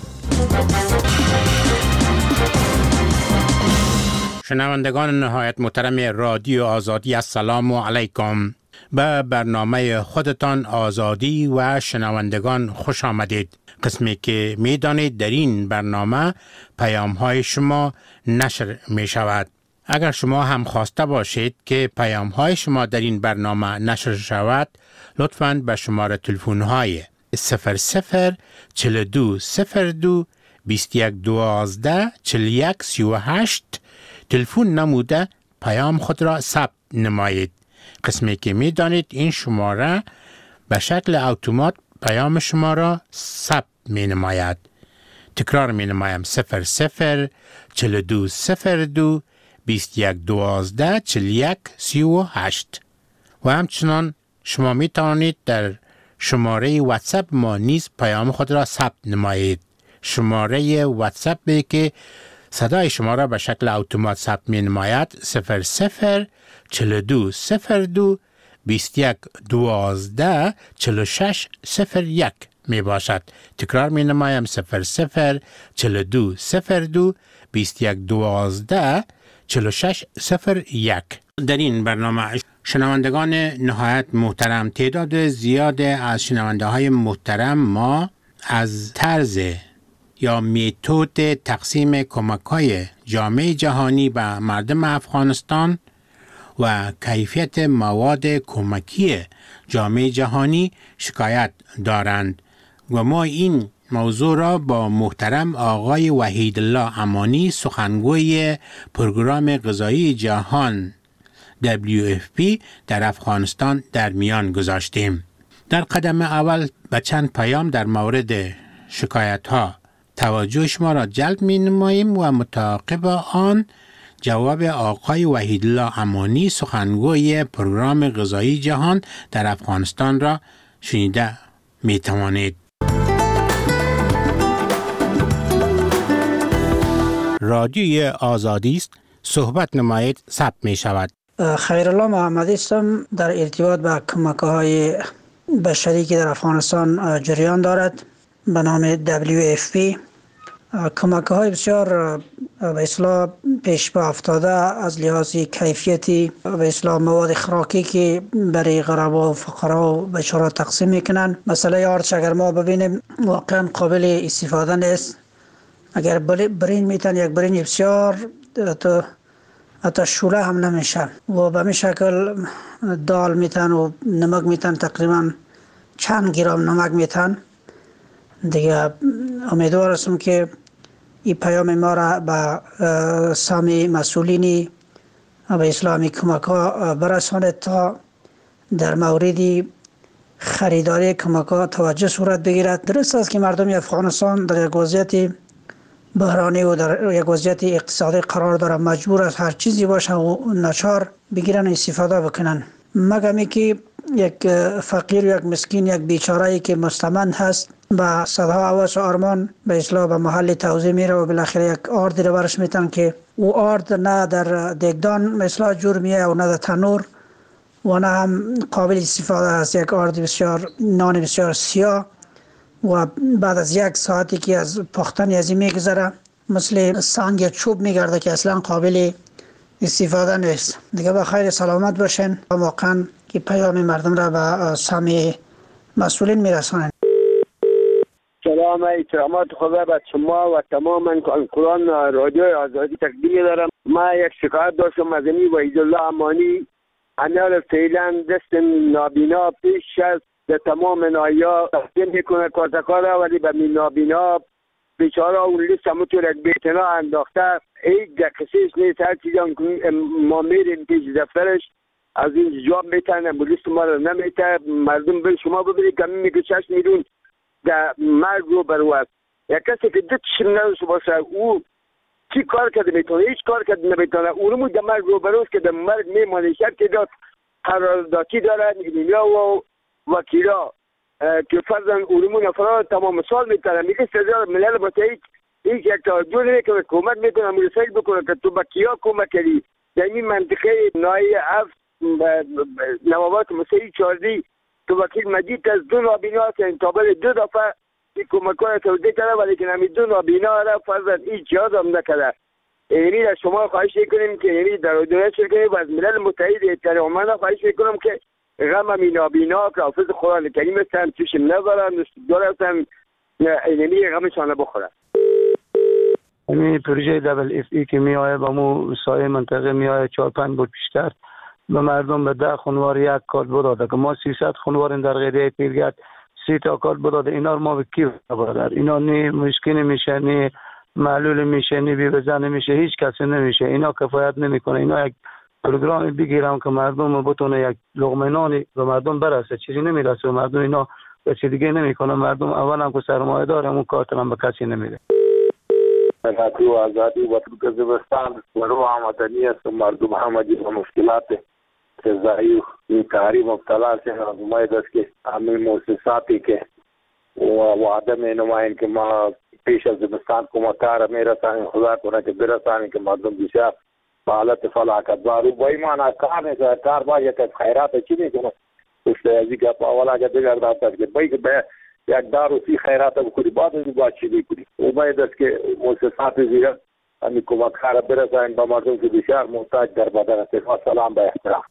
شنوندگان نهایت محترم رادیو آزادی، السلام علیکم. به برنامه خودتان آزادی و شنوندگان خوش آمدید. قسمی که می دانید در این برنامه پیام های شما نشر می شود. اگر شما هم خواسته باشید که پیام های شما در این برنامه نشر شود، لطفاً به شماره تلفن های صفر صفر چهل و دو صفر دو بیست و یک دوازده چهل و یک سی و هشت تلفن نموده پیام خود را ثبت نمایید. قسمی که می دانید این شماره به شکل اتومات پیام شما را ثبت می نماید. تکرار می نمایم: صفر صفر چهل و دو صفر دو بیست و یک دوازده چهل و یک سی و هشت. و همچنان شما می توانید در شماره واتساپ ما نیز پیام خود را ثبت نمایید. شماره واتساپ که صدای شما را به شکل اتومات ثبت می نماید صفر صفر چهل و دو صفر دو بیست و یک دوازده چهل و شش صفر یک می باشد. تکرار می نمایم: صفر صفر چهل و دو صفر دو بیست و یک دوازده چهل و شش صفر یک. در این برنامه شنوندگان نهایت محترم، تعداد زیاد از شنونده های محترم ما از طرز یا میتود تقسیم کمک های جامعه جهانی به مردم افغانستان و کیفیت مواد کمکی جامعه جهانی شکایت دارند و ما این موضوع را با محترم آقای وحیدالله امانی، سخنگوی پروگرام غذایی جهان دبلیو اف پی در افغانستان در میان گذاشتیم. در قدم اول به چند پیام در مورد شکایت ها توجه شما را جلب می نماییم و متعاقب آن جواب آقای وحیدالله امانی، سخنگوی پروگرام غذایی جهان در افغانستان را شنیده می توانید. رادیوی آزادی است، صحبت نمایید، ثبت می شود. خیرالله محمدی هستم. در ارتباط به کمک‌های بشری که در افغانستان جریان دارد به نام دبلیو اف پی، کمک‌های بسیار به اصطلاح پیش پا افتاده از لحاظ کیفیتی به اصطلاح مواد خوراکی که برای غربا و فقرا و بیچاره تقسیم میکنن. مسئله آرچ اگر ما ببینیم واقعا قابل استفاده نیست. اگر برین میتن یک برین بسیار تو حتی شوله هم نمیشه و به می شکل دال میتن و نمک میتن، تقریبا چند گرم نمک میتن دیگه. امیدوار هستم که این پیام ما را به سامی مسئولینی به اسلامی کمک ها برساند تا در موردی خریداری کمک ها توجه صورت بگیرد. درست است که مردم افغانستان در یک وضعیت بحرانی و در یک وضعیت اقتصادی قرار داره، مجبور است هر چیزی باشه و ناچار بگیرن استفاده بکنن. مگمی که یک فقیر و یک مسکین، یک بیچاره‌ای که مستمند هست، با صدها حواس و آرمان به اصلاح به محل توزیع میره و بالاخره یک آردی رو برش میتن که او آرد نه در دیگدان مثلا جور میه و نه در تنور و نه هم قابل استفاده است. یک آرد بسیار نان بسیار سیاه و بعد از یک ساعتی که از پختن از این میگذره مثل سنگ یا چوب میگرده که اصلا قابل استفاده نیست. دیگه با خیر سلامت باشین. واقعا که پیام مردم را به سمع مسئولین میرسانند. سلام احترامات خدا به شما و تمام کارکنان رادیو آزادی تقدیم دارم. ما یک شکایت داشتم از امی وحیدالله امانی. انال فعلا دست نابینا پیش از به تمام نایا تقدیم میکنه کارتکارا، ولی به نابینا بیچاره اون لیست همونطور یک بیتنا انداخته. هیچ دقیقیش نیست. هر چیزی ما میریم پیش دفترش از این جواب میتن، لیست ما رو نمیته. مردم به شما ببینید که میگه شش میلیون در مرگ رو برو است. یک کسی که دو چشم نداشته باشه او چی کار کرده میتونه؟ هیچ کار کرده نمیتونه. او رو در مرگ رو برو است که در مرگ میمانه. شب که داد قراردادی دارن ایمیا و وکیلا که فرضاً علوم نفرات تمام سال میتونه. میگه سزا ملل متحد هیچ یک توجه نمیکنه، کمک میکنه، مرسل بکنه که تو با کیا کمک کردی. در این منطقه نایی هفت نوابات مسیحی چاردی تو وکیل مجید از دو نابینا هستن تابل دو دفعه این کمکان توضیح کرده، ولی که نمی دو نابینا را فرضاً هیچ جهاز هم نکرده. یعنی از شما خواهش کنیم که یعنی در دنیا شرکنیم و از ملل متحد اتحادیه خواهش کنم که غم امی نابینا که حافظ قرآن کریم هستن چشم ندارن نشتگار هستن یعنی غمشان بخورن. این پروژه دبل اف ای که می آید با مو سایه منطقه می آید چهار پنج بود پیشتر به مردم به ده خانوار یک کارت بداده که ما سیصد خانوار در غیره پیرگرد سی تا کارت بداده. اینا رو ما به کی برادر؟ اینا نه مشکل میشه، نه معلول میشه، نه بی بزن میشه، هیچ کسی نمیشه. اینا کفایت نمیکنه. اینا یک پروگرام بگیرم که مردم بتونه یک لقمه نانی به مردم برسه. چیزی نمیرسه به مردم. اینا به چیز دیگه نمیکنه. مردم اولا که سرمایه داره اون کارت هم به کسی نمیده. رادیو آزادی و ترکمنستان و رو آمدنی است مردم همه و مشکلات ضعیف این کاری مبتلا هستند. امید است که همین مؤسساتی که و عدم نمایند که ما پیش از زمستان کمکار میرسانیم خدا کنه که برسانیم که مردم بیشتر به حالت فلاکت دارو با ایمان کار نیست. کار باید که خیرات چی میکنه پشت ازی گپ اولا که دیگر داشت که باید به یک دارو سی خیرات بکنی بعد از باید چی بکنی. امید است که مؤسسات زیرا همین کمکار برسانیم به مردم که بیشتر محتاج در بدن است. سلام به احترام.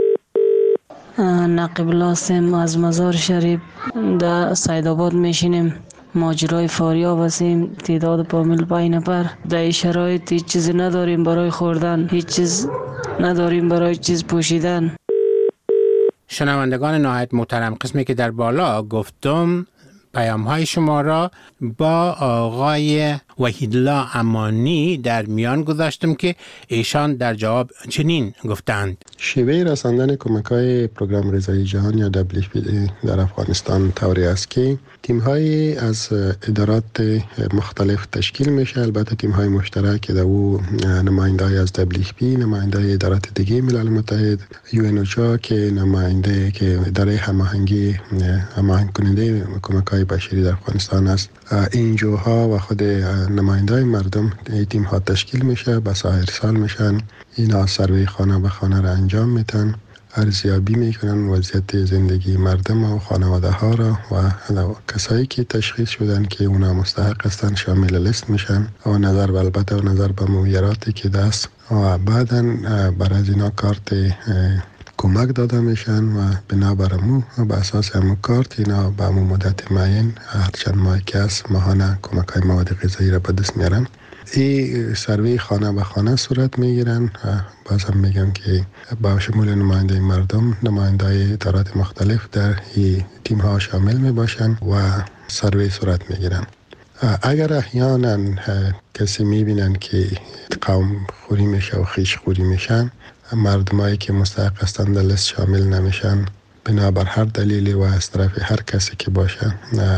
نقیب لاسم از مزار شریف در سیدآباد میشینیم. ماجرای فاریاب هستیم. تعداد پامیل پنج نفر. در این شرایط هیچ چیزی نداریم برای خوردن، هیچ چیز نداریم برای چیز پوشیدن. شنوندگان نهایت محترم، قسمی که در بالا گفتم پیام های شما را با آقای وحیدالله امانی در میان گذاشتم که ایشان در جواب چنین گفتند: شیوه رساندن کمک های پروگرام رضایی جهان یا دبلیو اف پی در افغانستان طوری است که تیم های از ادارات مختلف تشکیل میشه. البته تیم های مشترک که در او نماینده های از دبلیو اف پی، نماینده های ادارات دیگه ملل متحد، یو ان اوچا که نماینده که اداره هماهنگی هماهنگ کننده کمک های بشری در افغانستان است، این جوها و خود نماینده مردم تیم ها تشکیل میشه. به سایر سال میشن اینا سروی خانه به خانه را انجام میتن، ارزیابی میکنن وضعیت زندگی مردم و خانواده ها را و کسایی که تشخیص شدن که اونا مستحق هستن شامل لیست میشن و نظر به البته و نظر به مویراتی که دست و بعدا بر از اینا کارت کمک داده میشن و بنابر امو و به اساس امو کارت اینا به امو مدت معین هر چند ماه که است ماهانه کمک های مواد غذایی را به دست میارن. این سروی خانه به خانه صورت میگیرن. بازم میگم که با شمول نماینده مردم، نماینده ادارات مختلف در این تیم ها شامل میباشن و سروی صورت میگیرن. اگر احیانا کسی میبینن که قوم خوری میشه و خیش خوری میشن، مردمایی که مستحق هستند در لیست شامل نمیشن بنابر هر دلیلی و از طرف هر کسی که باشه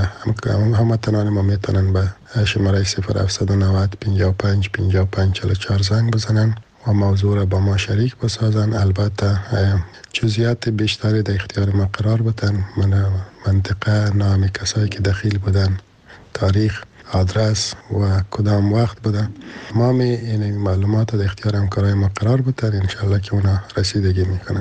هموطنان ما میتونن به شماره صفر هفتصد و نود پنجاه و پنج پنجاه و پنج چهل و چهار زنگ بزنن و موضوع را با ما شریک بسازن. البته جزئیات بیشتری در اختیار ما قرار بدن. من منطقه، نام کسایی که دخیل بودن، تاریخ، آدرس و کدام وقت بوده، ما می این معلومات در اختیار همکارای ما قرار بدن. انشالله که اونا رسیدگی میکنن.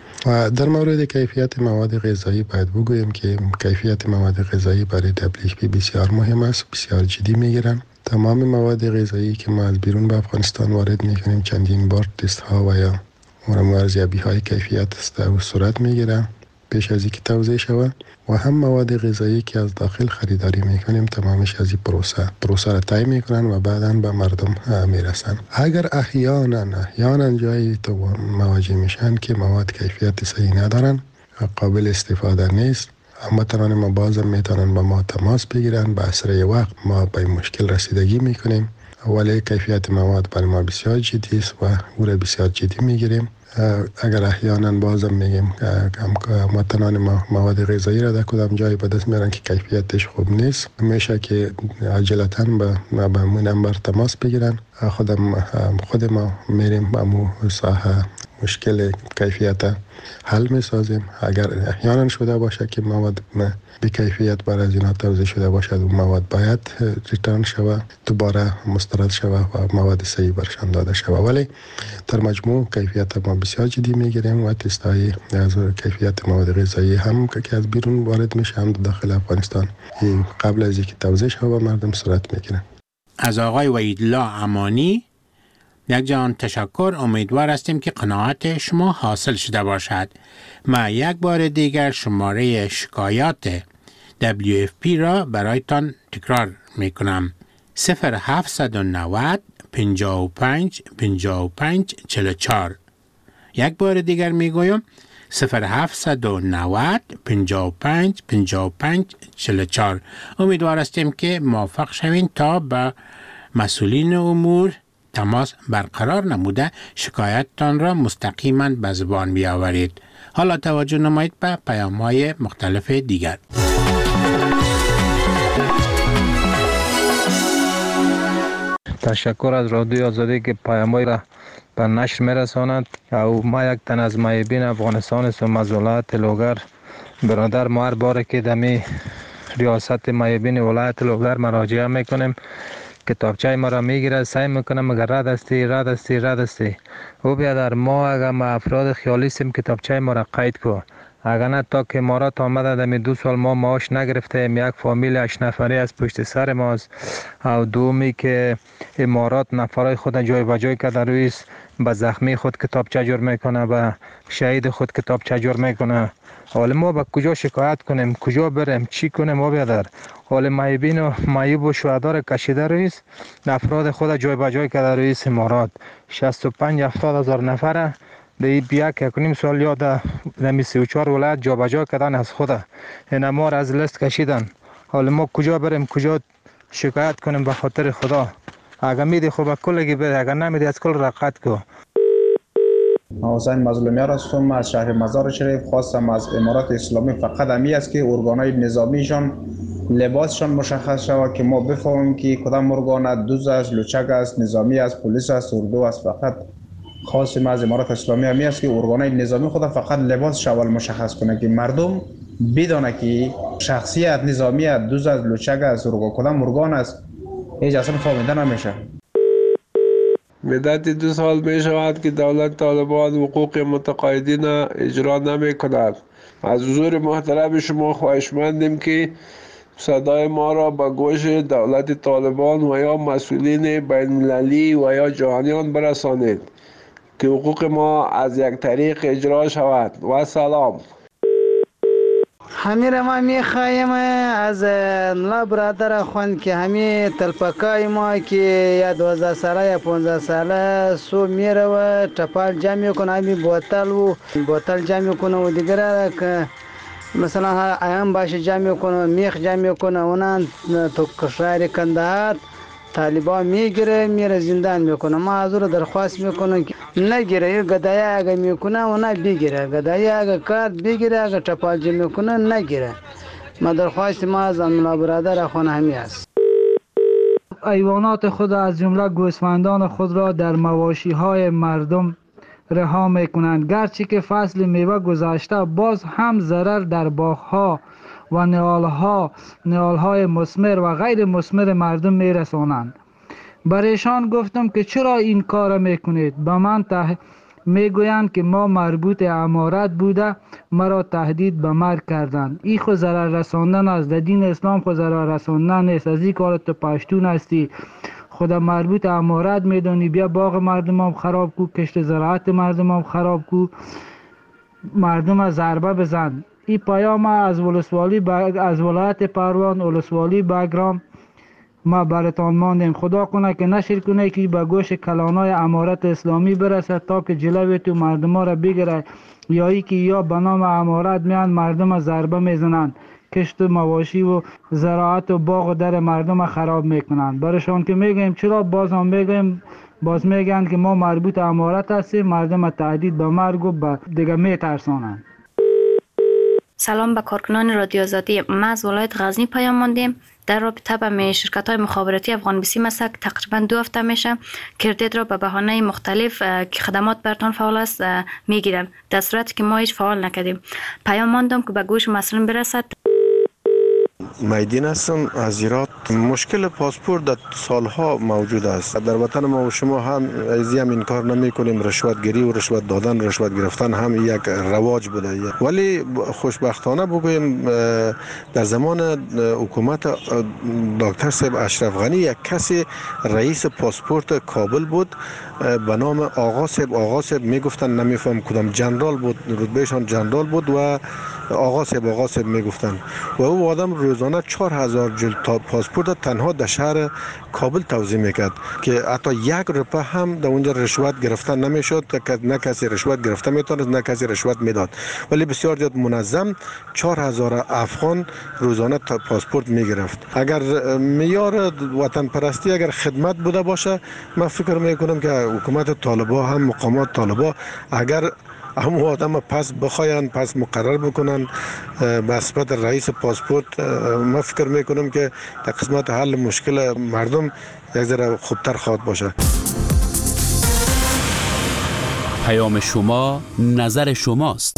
و در مورد کیفیت مواد غذایی باید بگوییم که کیفیت مواد غذایی برای دبلیو اف پی بسیار مهم است، بسیار جدی میگیرن. تمام مواد غذایی که ما از بیرون به افغانستان وارد میکنیم چندین بار تست ها و یا ارزیابی های کیفیت است و صورت میگیره پیش از اینکه توزیع شود. و هم مواد غذایی که از داخل خریداری میکنیم تمامش از این پروسه پروسه را طی میکنن و بعداً به مردم میرسن. اگر احیانا احیانا جایی تو مواجه میشن که مواد کیفیت صحیح ندارن، قابل استفاده نیست، هموطنان ما بازم میتونن با ما تماس بگیرن. به اسرع وقت ما به این مشکل رسیدگی میکنیم. ولی کیفیت مواد برای ما بسیار جدی است و او را بسیار جدی میگیریم. اگر احیانا بازم میگیم هموطنان ما مواد غذایی را در کدام جایی به دست میارن که کیفیتش خوب نیست، میشه که عجلتاً به به من نمبر تماس بگیرن. خودم خود ما میریم به مو ساحه مشکل کیفیت حل میسازیم. اگر احیانا شده باشه که مواد به کیفیت بر از اینا توزیع شده باشد و مواد باید ریترن شود، دوباره مسترد شود و مواد صحیح برشان داده شود. ولی در مجموع کیفیت ما بسیار جدی میگیریم و تستای از کیفیت مواد غذایی هم که از بیرون وارد میشه هم داخل افغانستان قبل از اینکه توزیع شود مردم صورت میگیرن. از آقای وحیدالله امانی یک جان تشکر. امیدوار هستیم که قناعت شما حاصل شده باشد. ما یک بار دیگر شماره شکایات دبلیو اف پی را برایتان تکرار می کنم. صفر هفتصد و نود پنجاه و پنج پنجاه و پنج چهل و چهار. یک بار دیگر می گویم صفر هفتصد و نود پنجاه و پنج پنجاه و پنج چهل و چهار. امیدوار هستیم که موفق شوین تا به مسئولین امور تماس برقرار نموده شکایتتان را مستقیما به زبان بیاورید. حالا توجه نمایید به پیام‌های مختلف دیگر. تشکر از رادیو آزادی که پیام‌های را به نشر میرساند. او ما یک تن از معیبین افغانستان است و مزولات لوگر برادر ما هر باره که دمی ریاست معیبین ولایت لوگر مراجعه میکنیم کتابچه ما را میگیره، سعی میکنه مگر رد استی رد استی رد استی. او بیادر ما اگر ما افراد خیالی سیم کتابچه ما را قید کو، اگر نه تا که امارات آمده دمی دو سال ما معاش نگرفتیم. یک فامیل هشت نفری از پشت سر ماست. او دومی که امارات نفرای خود جای و جای کرده رویست، به زخمی خود کتابچه جور میکنه، به شهید خود کتابچه جور میکنه. حالا ما به کجا شکایت کنیم، کجا بریم، چی کنیم؟ ما بیادر حالا معیبین و معیب و شهدا کشیده رویست، افراد خود جای به جای کرده رویست امارات. شصت و پنج هفتاد هزار نفره در یک یک نیم سال یا در سی و چهار ولایت جا به جا کردن از خود. این ما را از لیست کشیدن. حالا ما کجا بریم، کجا شکایت کنیم؟ به خاطر خدا اگر میدی خوب کلگی بده، اگر نمیدی از کل رقت کو. حسین مظلومیار هستم از شهر مزار شریف. خواستم از امارات اسلامی فقط همی است که ارگانهای نظامیشان لباسشان مشخص شود که ما بفهمیم که کدام ارگان دوز است، لوچک است، نظامی است، پلیس است، اردو است. فقط خواستم از امارات اسلامی همی است که ارگانهای نظامی خود فقط لباس شوال مشخص کنه که مردم بدونه که شخصیت نظامی است، دوز است، لوچک است، کدام ارگان است، هیچ اصلا فهمیده نمیشه. مدت دو سال می شود که دولت طالبان حقوق متقاعدین اجرا نمی کند. از حضور محترم شما خواهشمندیم که صدای ما را به گوش دولت طالبان و یا مسئولین بین المللی و یا جهانیان برسانید که حقوق ما از یک طریق اجرا شود. و سلام. همین ما میخوایم از نلا برادر خوان که همین تلپکای ما که یا دوازده ساله یا پانزده ساله سو میره و چپال جمع کنه، همین بوتل و بوتل جمع کنه و دیگر که مثلا ایام باشه جمع کنه، میخ جمع کنه، اونان تو کشور کندهار طالبان میگیره میره زندان میکنه. ما حضور درخواست میکنم که نگیره. یه گدایی اگه میکنه اونا بگیره، گدایی اگه کرد بگیره، اگه چپالجی میکنه نگیره. ما درخواست ما از ملا برادر خانه همی است. حیوانات خود از جمله گوسفندان خود را در مواشی های مردم رها میکنند، گرچه که فصل میوه گذشته باز هم ضرر در باغها و نهالها نهالهای مثمر و غیر مثمر مردم میرسانند. برایشان گفتم که چرا این کار میکنید؟ به من ته... میگویند که ما مربوط امارت بوده مرا تهدید به مرگ کردند. این خود ضرر رساندن است. در دین اسلام خود ضرر رساندن نیست. از این کار تو پشتون هستی، خدا مربوط امارت میدونی، بیا باغ مردم هم خراب کو، کشت زراعت مردم هم خراب کو، مردم از ضربه بزن. این پیام از ولسوالی بگ... از ولایت پروان ولسوالی بگرام ما براتان ماندیم. خدا کنه که نشر کنه که به گوش کلانای امارت اسلامی برسه تا که جلوی تو مردم ها را بگیره، یا ای که یا به نام امارت میان مردم ها ضربه میزنن، کشت مواشی و زراعت و باغ و در مردم ها خراب میکنن. برایشان که میگیم چرا باز هم میگیم، باز میگن که ما مربوط امارت هستیم، مردم ها تهدید به مرگ و به دیگه میترسانن. سلام به کارکنان رادیو آزادی. ما از ولایت غزنی پیام ماندیم در رابطه با شرکت های مخابراتی افغان بیسی مسک. تقریبا دو هفته میشه کردید را به بهانه مختلف که خدمات برتان فعال است میگیرن، در صورتی که ما هیچ فعال نکردیم. پیام ماندم که به گوش مسئولین برسد. میدین هستم از هرات. مشکل پاسپورت در سالها موجود است. در وطن ما و شما هم ازی هم این کار نمی کنیم. رشوتگیری و رشوت دادن، رشوت گرفتن هم یک رواج بوده. ولی خوشبختانه بگویم در زمان حکومت دکتر صاحب اشرف غنی یک کسی رئیس پاسپورت کابل بود به نام آقا صاحب. آقا صاحب میگفتن، نمیفهم کدام جنرال بود، رتبهشان جنرال بود و آقا صاحب آقا صاحب میگفتن و او آدم روزانه چهار هزار جلد پاسپورت تنها در شهر کابل توزیع میکرد که حتی یک روپیه هم در اونجا رشوت گرفتن نمیشد. نه کسی رشوت گرفته میتونست، نه کسی رشوت میداد، ولی بسیار زیاد منظم چهار هزار افغان روزانه پاسپورت میگرفت. اگر معیار وطن پرستی اگر خدمت بوده باشه، من فکر میکنم که حکومت طالبان هم مقامات طالبان اگر هم آدم پس بخواین پس مقرر بکنن به صفت رئیس پاسپورت، من فکر میکنم که در قسمت حل مشکل مردم یک ذره خوبتر خواهد باشه. پیام شما نظر شماست.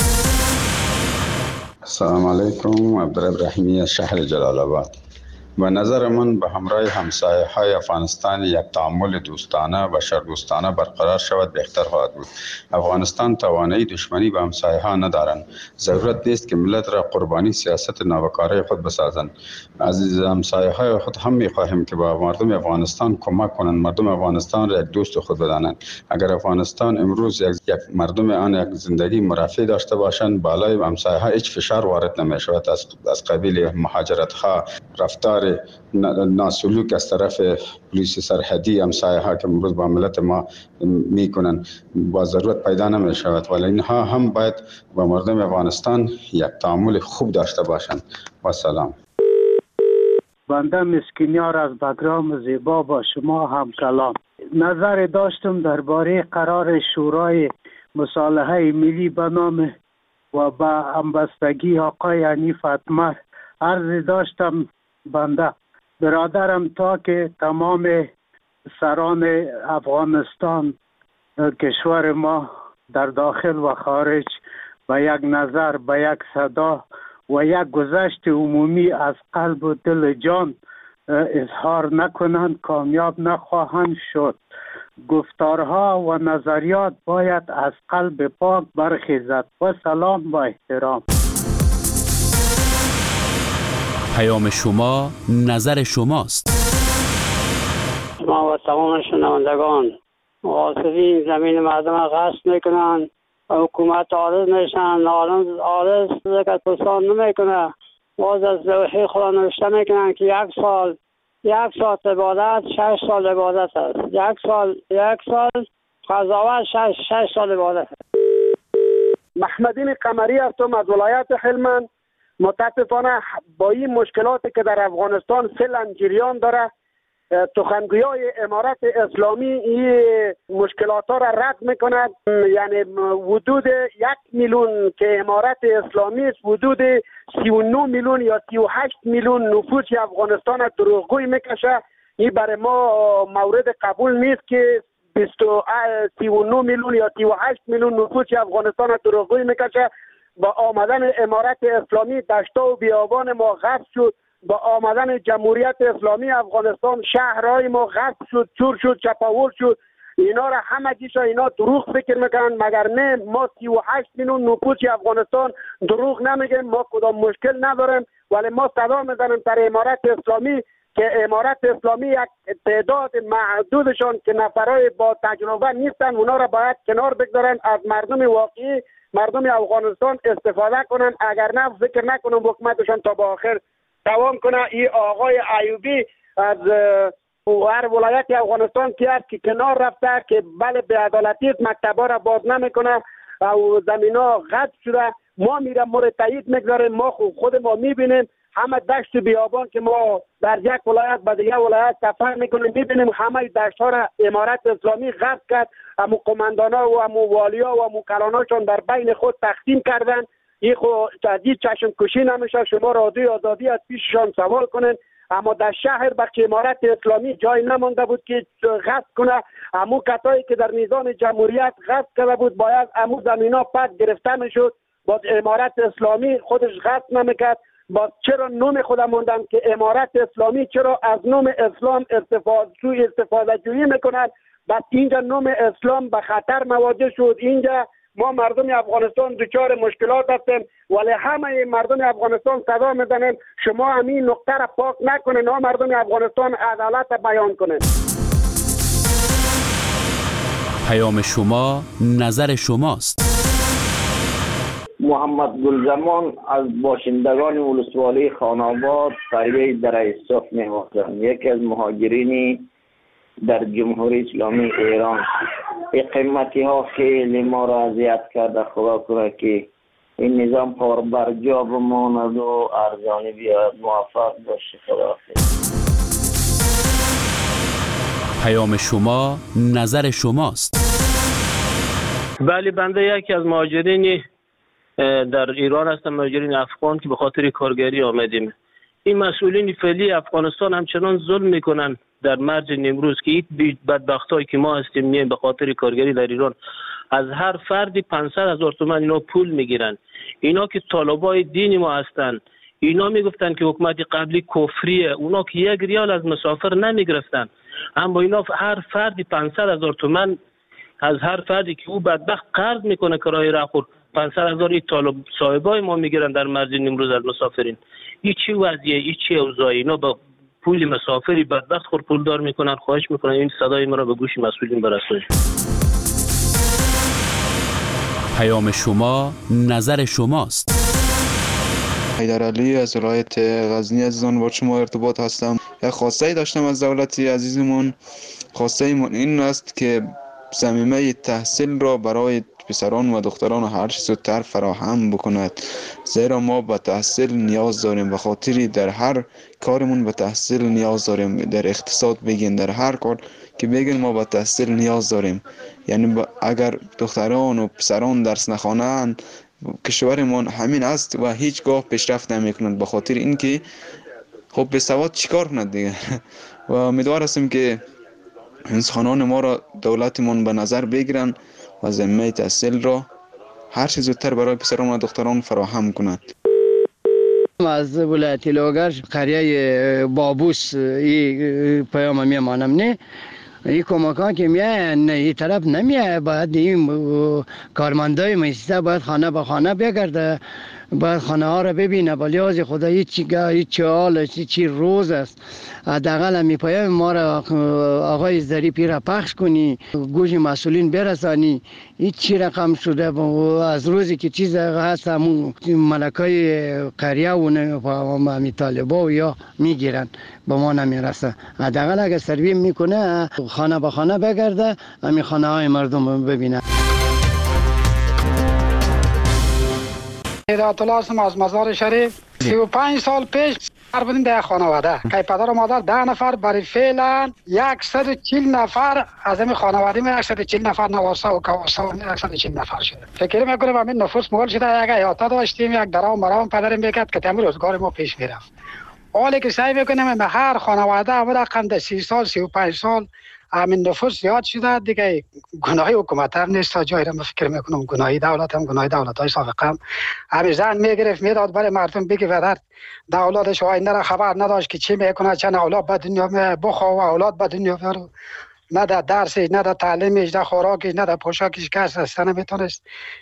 السلام علیکم. عبدالرب رحیمی از شهر جلال آباد. به نظر من به همراه همسایه های افغانستان یک تعامل دوستانه و بشردوستانه برقرار شود بهتر خواهد بود. افغانستان توانایی دشمنی به همسایه ها ندارند. ضرورت نیست که ملت را قربانی سیاست ناوکاره خود بسازند. از همسایه های خود هم می خواهیم که با مردم افغانستان کمک کنند، مردم افغانستان را یک دوست خود بدانند. اگر افغانستان امروز یک, یک مردم آن یک زندگی مرفه داشته باشند، بالای همسایه ها هیچ فشار وارد نمی شود. از از قبیل مهاجرت ها، رفتار ناسلوک از طرف پلیس سرحدی همسایه ها که امروز با ملت ما میکنن با ضرورت پیدا نمی شود، ولی اینها هم باید با مردم افغانستان یک تعامل خوب داشته باشند. و سلام. بنده مسکینیار از بگرام زیبا با شما هم کلام. نظر داشتم درباره قرار شورای مصالحه ملی به نام و با همبستگی آقای حنیف اتمر. عرض داشتم بنده برادرم تا که تمام سران افغانستان کشور ما در داخل و خارج به یک نظر، به یک صدا و یک گذشت عمومی از قلب و دل جان اظهار نکنند کامیاب نخواهند شد. گفتارها و نظریات باید از قلب پاک برخیزد. و سلام با احترام. پیام شما نظر شماست. ما و تمام شنوندگان غاصبین زمین مردم را غصب میکنن، حکومت عارض میشن، عارض زکات پرسان نمیکنه. باز از لوحه خدا نوشته میکنن که یک سال یک سال عبادت شش سال عبادت است. یک سال یک سال قضاوت شش شش سال عبادت است. محمدین قمری هستم از ولایت هلمند. متاسفانه با این مشکلاتی که در افغانستان فعلا جریان داره، سخنگویای امارت اسلامی این مشکلات ها را رد میکند. یعنی حدود یک میلیون که امارت اسلامی است، حدود سی و نه میلیون یا سی و هشت میلیون نفوس افغانستان دروغگوی میکشه. این برای ما مورد قبول نیست که سی و نه میلیون یا سی و هشت میلیون نفوس افغانستان دروغگوی میکشه. با آمدن امارت اسلامی دشتا و بیابان ما غصب شد. با آمدن جمهوریت اسلامی افغانستان شهرهای ما غصب شد، چور شد، چپاول شد. اینا را همه گیشا اینا دروغ فکر میکنن، مگر نه ما سی و هشت میلیون نفوس افغانستان دروغ نمیگیم، ما کدام مشکل نداریم، ولی ما صدا میزنیم در امارت اسلامی که امارت اسلامی یک تعداد محدودشان که نفرای با تجربه نیستن، اونا را باید کنار بگذارن، از مردم واقعی مردم افغانستان استفاده کنن. اگر نه فکر نکنم حکومتشان تا با آخر دوام کنه. این آقای ایوبی از هر ولایت افغانستان که است که کنار رفته که بله بی‌عدالتی مکتبا را باز نمیکنه و زمینا غصب شده. ما میرم ما را تایید میگذاریم، ما خود ما میبینیم همه دشت بیابان که ما در یک ولایت به دیگه ولایت سفر میکنیم میبینیم همه دشت ها را امارت اسلامی غصب کرد. امو قماندانا و امو والیا و امو کلاناشون در بین خود تقسیم کردن. این خود تدید چشم کشی نمیشه. شما رادیو آزادی از پیششان سوال کنین. اما در شهر بخش امارت اسلامی جای نمانده بود که غصب کنه. امو کسایی که در نظام جمهوریت غصب کرده بود باید امو زمینا پس گرفته میشد. باز امارت اسلامی خودش غصب نمیکرد. باز چرا نوم خود موندن که امارت اسلامی چرا از نوم اسلام استفاده سوی استفاده جویی میکنند؟ بس اینجا نوم اسلام به خطر مواجه شد. اینجا ما مردم افغانستان دچار مشکلات هستیم، ولی همه مردم افغانستان صدا میزنیم شما همین نقطه را پاک نکنین، ما مردم افغانستان عدالت بیان کنین. پیام شما نظر شماست. محمد گلزمان از باشندگان ولسوالی خان‌آباد قریه دره صف می‌باشم. یکی از مهاجرینی در جمهوری اسلامی ایران. این قیمتی ها خیلی ما را اذیت کرده. خدا کنه که این نظام پار بر جا بماند و ارزانی بیاید. موفق باشه. خدا حافظ. پیام شما نظر شماست. بله، بنده یکی از مهاجرین در ایران هستم، مهاجرین افغان که به خاطر کارگری آمدیم. این مسئولین فعلی افغانستان همچنان ظلم میکنن در مرج نیمروز که این بدبختایی که ما هستیم میایم به خاطر کارگری در ایران از هر فردی پانصد هزار تومان اینا پول میگیرن. اینا که طالبای دین ما هستن، اینا میگفتن که حکومت قبلی کفریه، اونا که یک ریال از مسافر نمیگرفتن، اما اینا هر فردی پانصد هزار تومان از هر فردی که او بدبخت قرض میکنه کرایه راه پانصد هزار این طالب صاحبای ما میگیرن در مرز نیمروز از مسافرین. این چی وضعیه؟ این چی اوضاعی؟ اینا با پول مسافری بدبخت خور پولدار میکنن. خواهش میکنن این صدای ما را به گوش مسئولین برسونید. پیام شما نظر شماست. حیدرعلی از ولایت غزنی عزیزان با شما ارتباط هستم. یک خواسته داشتم از دولت عزیزمون. خواسته من این است که ضمیمه تحصیل را برای پسران و دختران هر چه زودتر فراهم بکند، زیرا ما به تحصیل نیاز داریم. به خاطری در هر کارمون به تحصیل نیاز داریم. در اقتصاد بگین، در هر کار که بگین ما به تحصیل نیاز داریم. یعنی اگر دختران و پسران درس نخوانند کشورمون همین است و هیچگاه پیشرفت نمیکنند. به خاطر اینکه خب به سواد چیکار کند دیگه. و امیدوار هستیم که انسانان ما را دولتمون به نظر بگیرن و ضمیمه تحصیل را هر چه زودتر برای پسران و دختران فراهم کنند. از ولایت لوگر قریه بابوس این پیام میمانم. نه این کمکان که میایه نه این طرف نمیایه. باید این کارمندای مؤسسه باید خانه به خانه بگرده، باید خانه ها را ببینه. ولی از خدا هیچ چی حال هیچ چی روز است. حداقل می پیام ما را آقای ظریفی را پخش کنی، گوش مسئولین برسانی. هیچ چی رقم شده از روزی که چیز هست همون ملکای قریه و همی طالبا و یا میگیرن به ما نمیرسه. حداقل اگر سروی میکنه خانه به خانه بگرده، همی خانه های مردم ببینه. هدایت الله هستم از مزار شریف. سی و پنج سال پیش بودیم در خانواده که پدر و مادر ده نفر برای فعلا صد و چهل نفر از این خانواده ما صد و چهل نفر نواسا و کواسا و صد و چهل نفر شده. فکر میکنم همین نفوس مول شده. یک حیاتا داشتیم، یک درام برام پدرم میکرد که تمام روزگار ما پیش میرفت. حالی که سعی میکنم به هر خانواده همون رقم ده سی سال سی و پنج سال همین نفوس زیاد شده دیگه. گناهی حکومت هم نیست، تا جایی را فکر میکنم گناهی دولت هم گناهی دولت های سابق هم همین زن میگرفت میداد برای مردم بگی ودر دولتش آینده را خبر نداشت که چی میکنه، چند اولاد به دنیا بخوا و اولاد به دنیا بیارو، نه در درسش نه در تعلیمش نه خوراکش نه در پوشاکش کس رسته نمیتونست.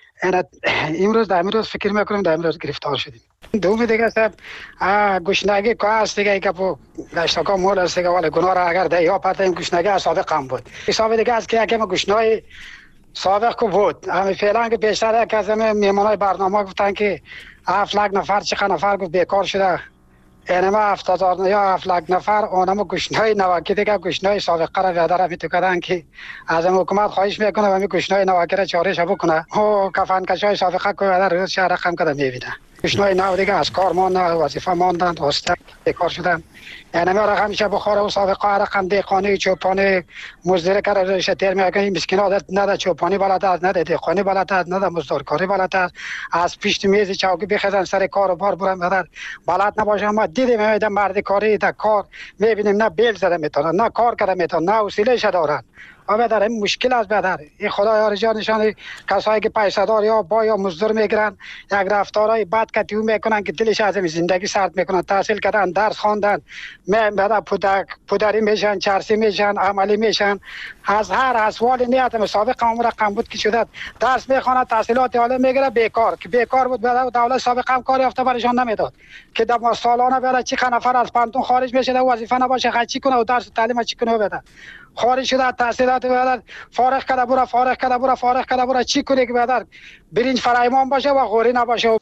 امروز در امروز فکر میکنم در امروز گرفتار شدیم. دوم دیگه است گشنگی که هست دیگه که پو گشتاکا مول است دیگه، ولی گناه را اگر ده یا پتیم گشنگی سابق هم بود. حساب دیگه است که یکم گشنای سابق کو بود. همین فعلا که بیشتر که از میهمانای برنامه گفتن که هفت لک نفر چقدر نفر گفت بیکار شده، اینما هفتاد هزار یا هفت لک نفر اونم گشنای نواکی دیگه گشنای سابقه را بیادر میتو کردن که از حکومت خواهش میکنه همین گشنای نواکی را چارش بکنه و کفن کشای سابقه کو بیادر روز شهر رقم کده میبینه. گشنای نو دیگه از کار ماندن، وظیفه ماندن، واسطه بیکار شدن. اینما رقم میشه بخوره و سابقه رقم دیقانی چوپانی مزدور کرده روش تیر میگه. این مسکینا نه چوپانی بلد است، نه دیقانی بلد است، نه مزدورکاری بلد است. از پیش میز چوکی بخزن سر کار و بار برن بدر بلد نباشه. ما دیدیم میدم مرد کاری در کار میبینیم نه بیل زده میتونن، نه کار کرده میتونن، نه حوصله ش دارن. و بدر این مشکل است بدر. این خدا یار جانشان کسایی که پیسه دار یا با یا مزدور میگیرن یک رفتارای بد کتیو میکنن که دلش از این زندگی سرد میکنن. تحصیل کردن، درس خواندن، می بعد پودک پودری میشن، چرسی میشن، عملی میشن. از هر اسوال نیت مسابقه هم رقم بود که شده درس میخونه، تحصیلات عالی میگیره، بیکار که بیکار بود. بعد دولت سابقه هم کاری یافته برشان نمیداد که در سالانه بعد چه نفر از پانتون خارج میشه و وظیفه نباشه خچی کنه و درس تعلیم چی کنه بده. خارج شده تحصیلات بعد فارغ کرده برا فارغ کرده برا فارغ کرده برا چی کنه که بعد برنج فرایمان باشه و غوری نباشه.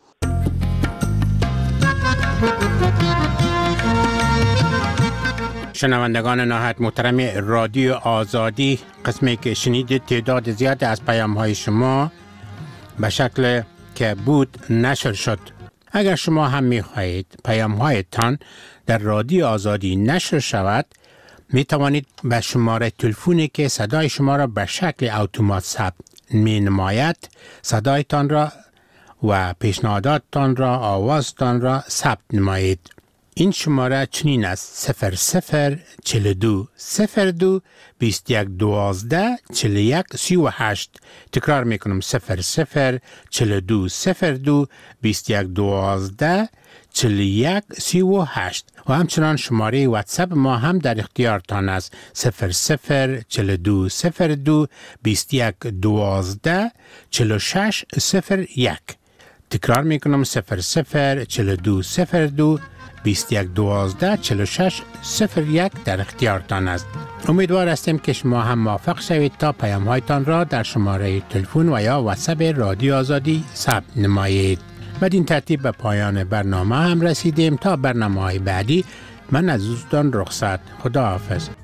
شنوندگان نهایت محترم رادیو آزادی، قسمی که شنیدید تعداد زیاد از پیام های شما به شکل که بود نشر شد. اگر شما هم می خواهید پیام هایتان در رادیو آزادی نشر شود، می توانید به شماره تلفنی که صدای شما را به شکل اتومات ثبت می نماید صدایتان را و پیشنهاداتتان را، آوازتان را ثبت نمایید. این شماره چنین است: صفر صفر چهل دو صفر دو بیست یک دوازده چهل یک سی و هشت. تکرار میکنم: صفر صفر چهل دو صفر دو بیست یک دوازده چهل یک سی و هشت. و همچنان شماره واتساپ ما هم در اختیارتان است: صفر صفر چهل دو صفر دو بیست یک دوازده چهل شش صفر یک. تکرار میکنم: صفر صفر چهل دو صفر دو بیست یک دوازده چهل شش صفر یک در اختیارتان است. امیدوار هستیم که شما هم موفق شوید تا پیام هایتان را در شماره تلفن و یا واتساپ رادیو آزادی ثبت نمایید. بدین ترتیب به پایان برنامه هم رسیدیم. تا برنامه های بعدی من از دوستان رخصت. خدا حافظ.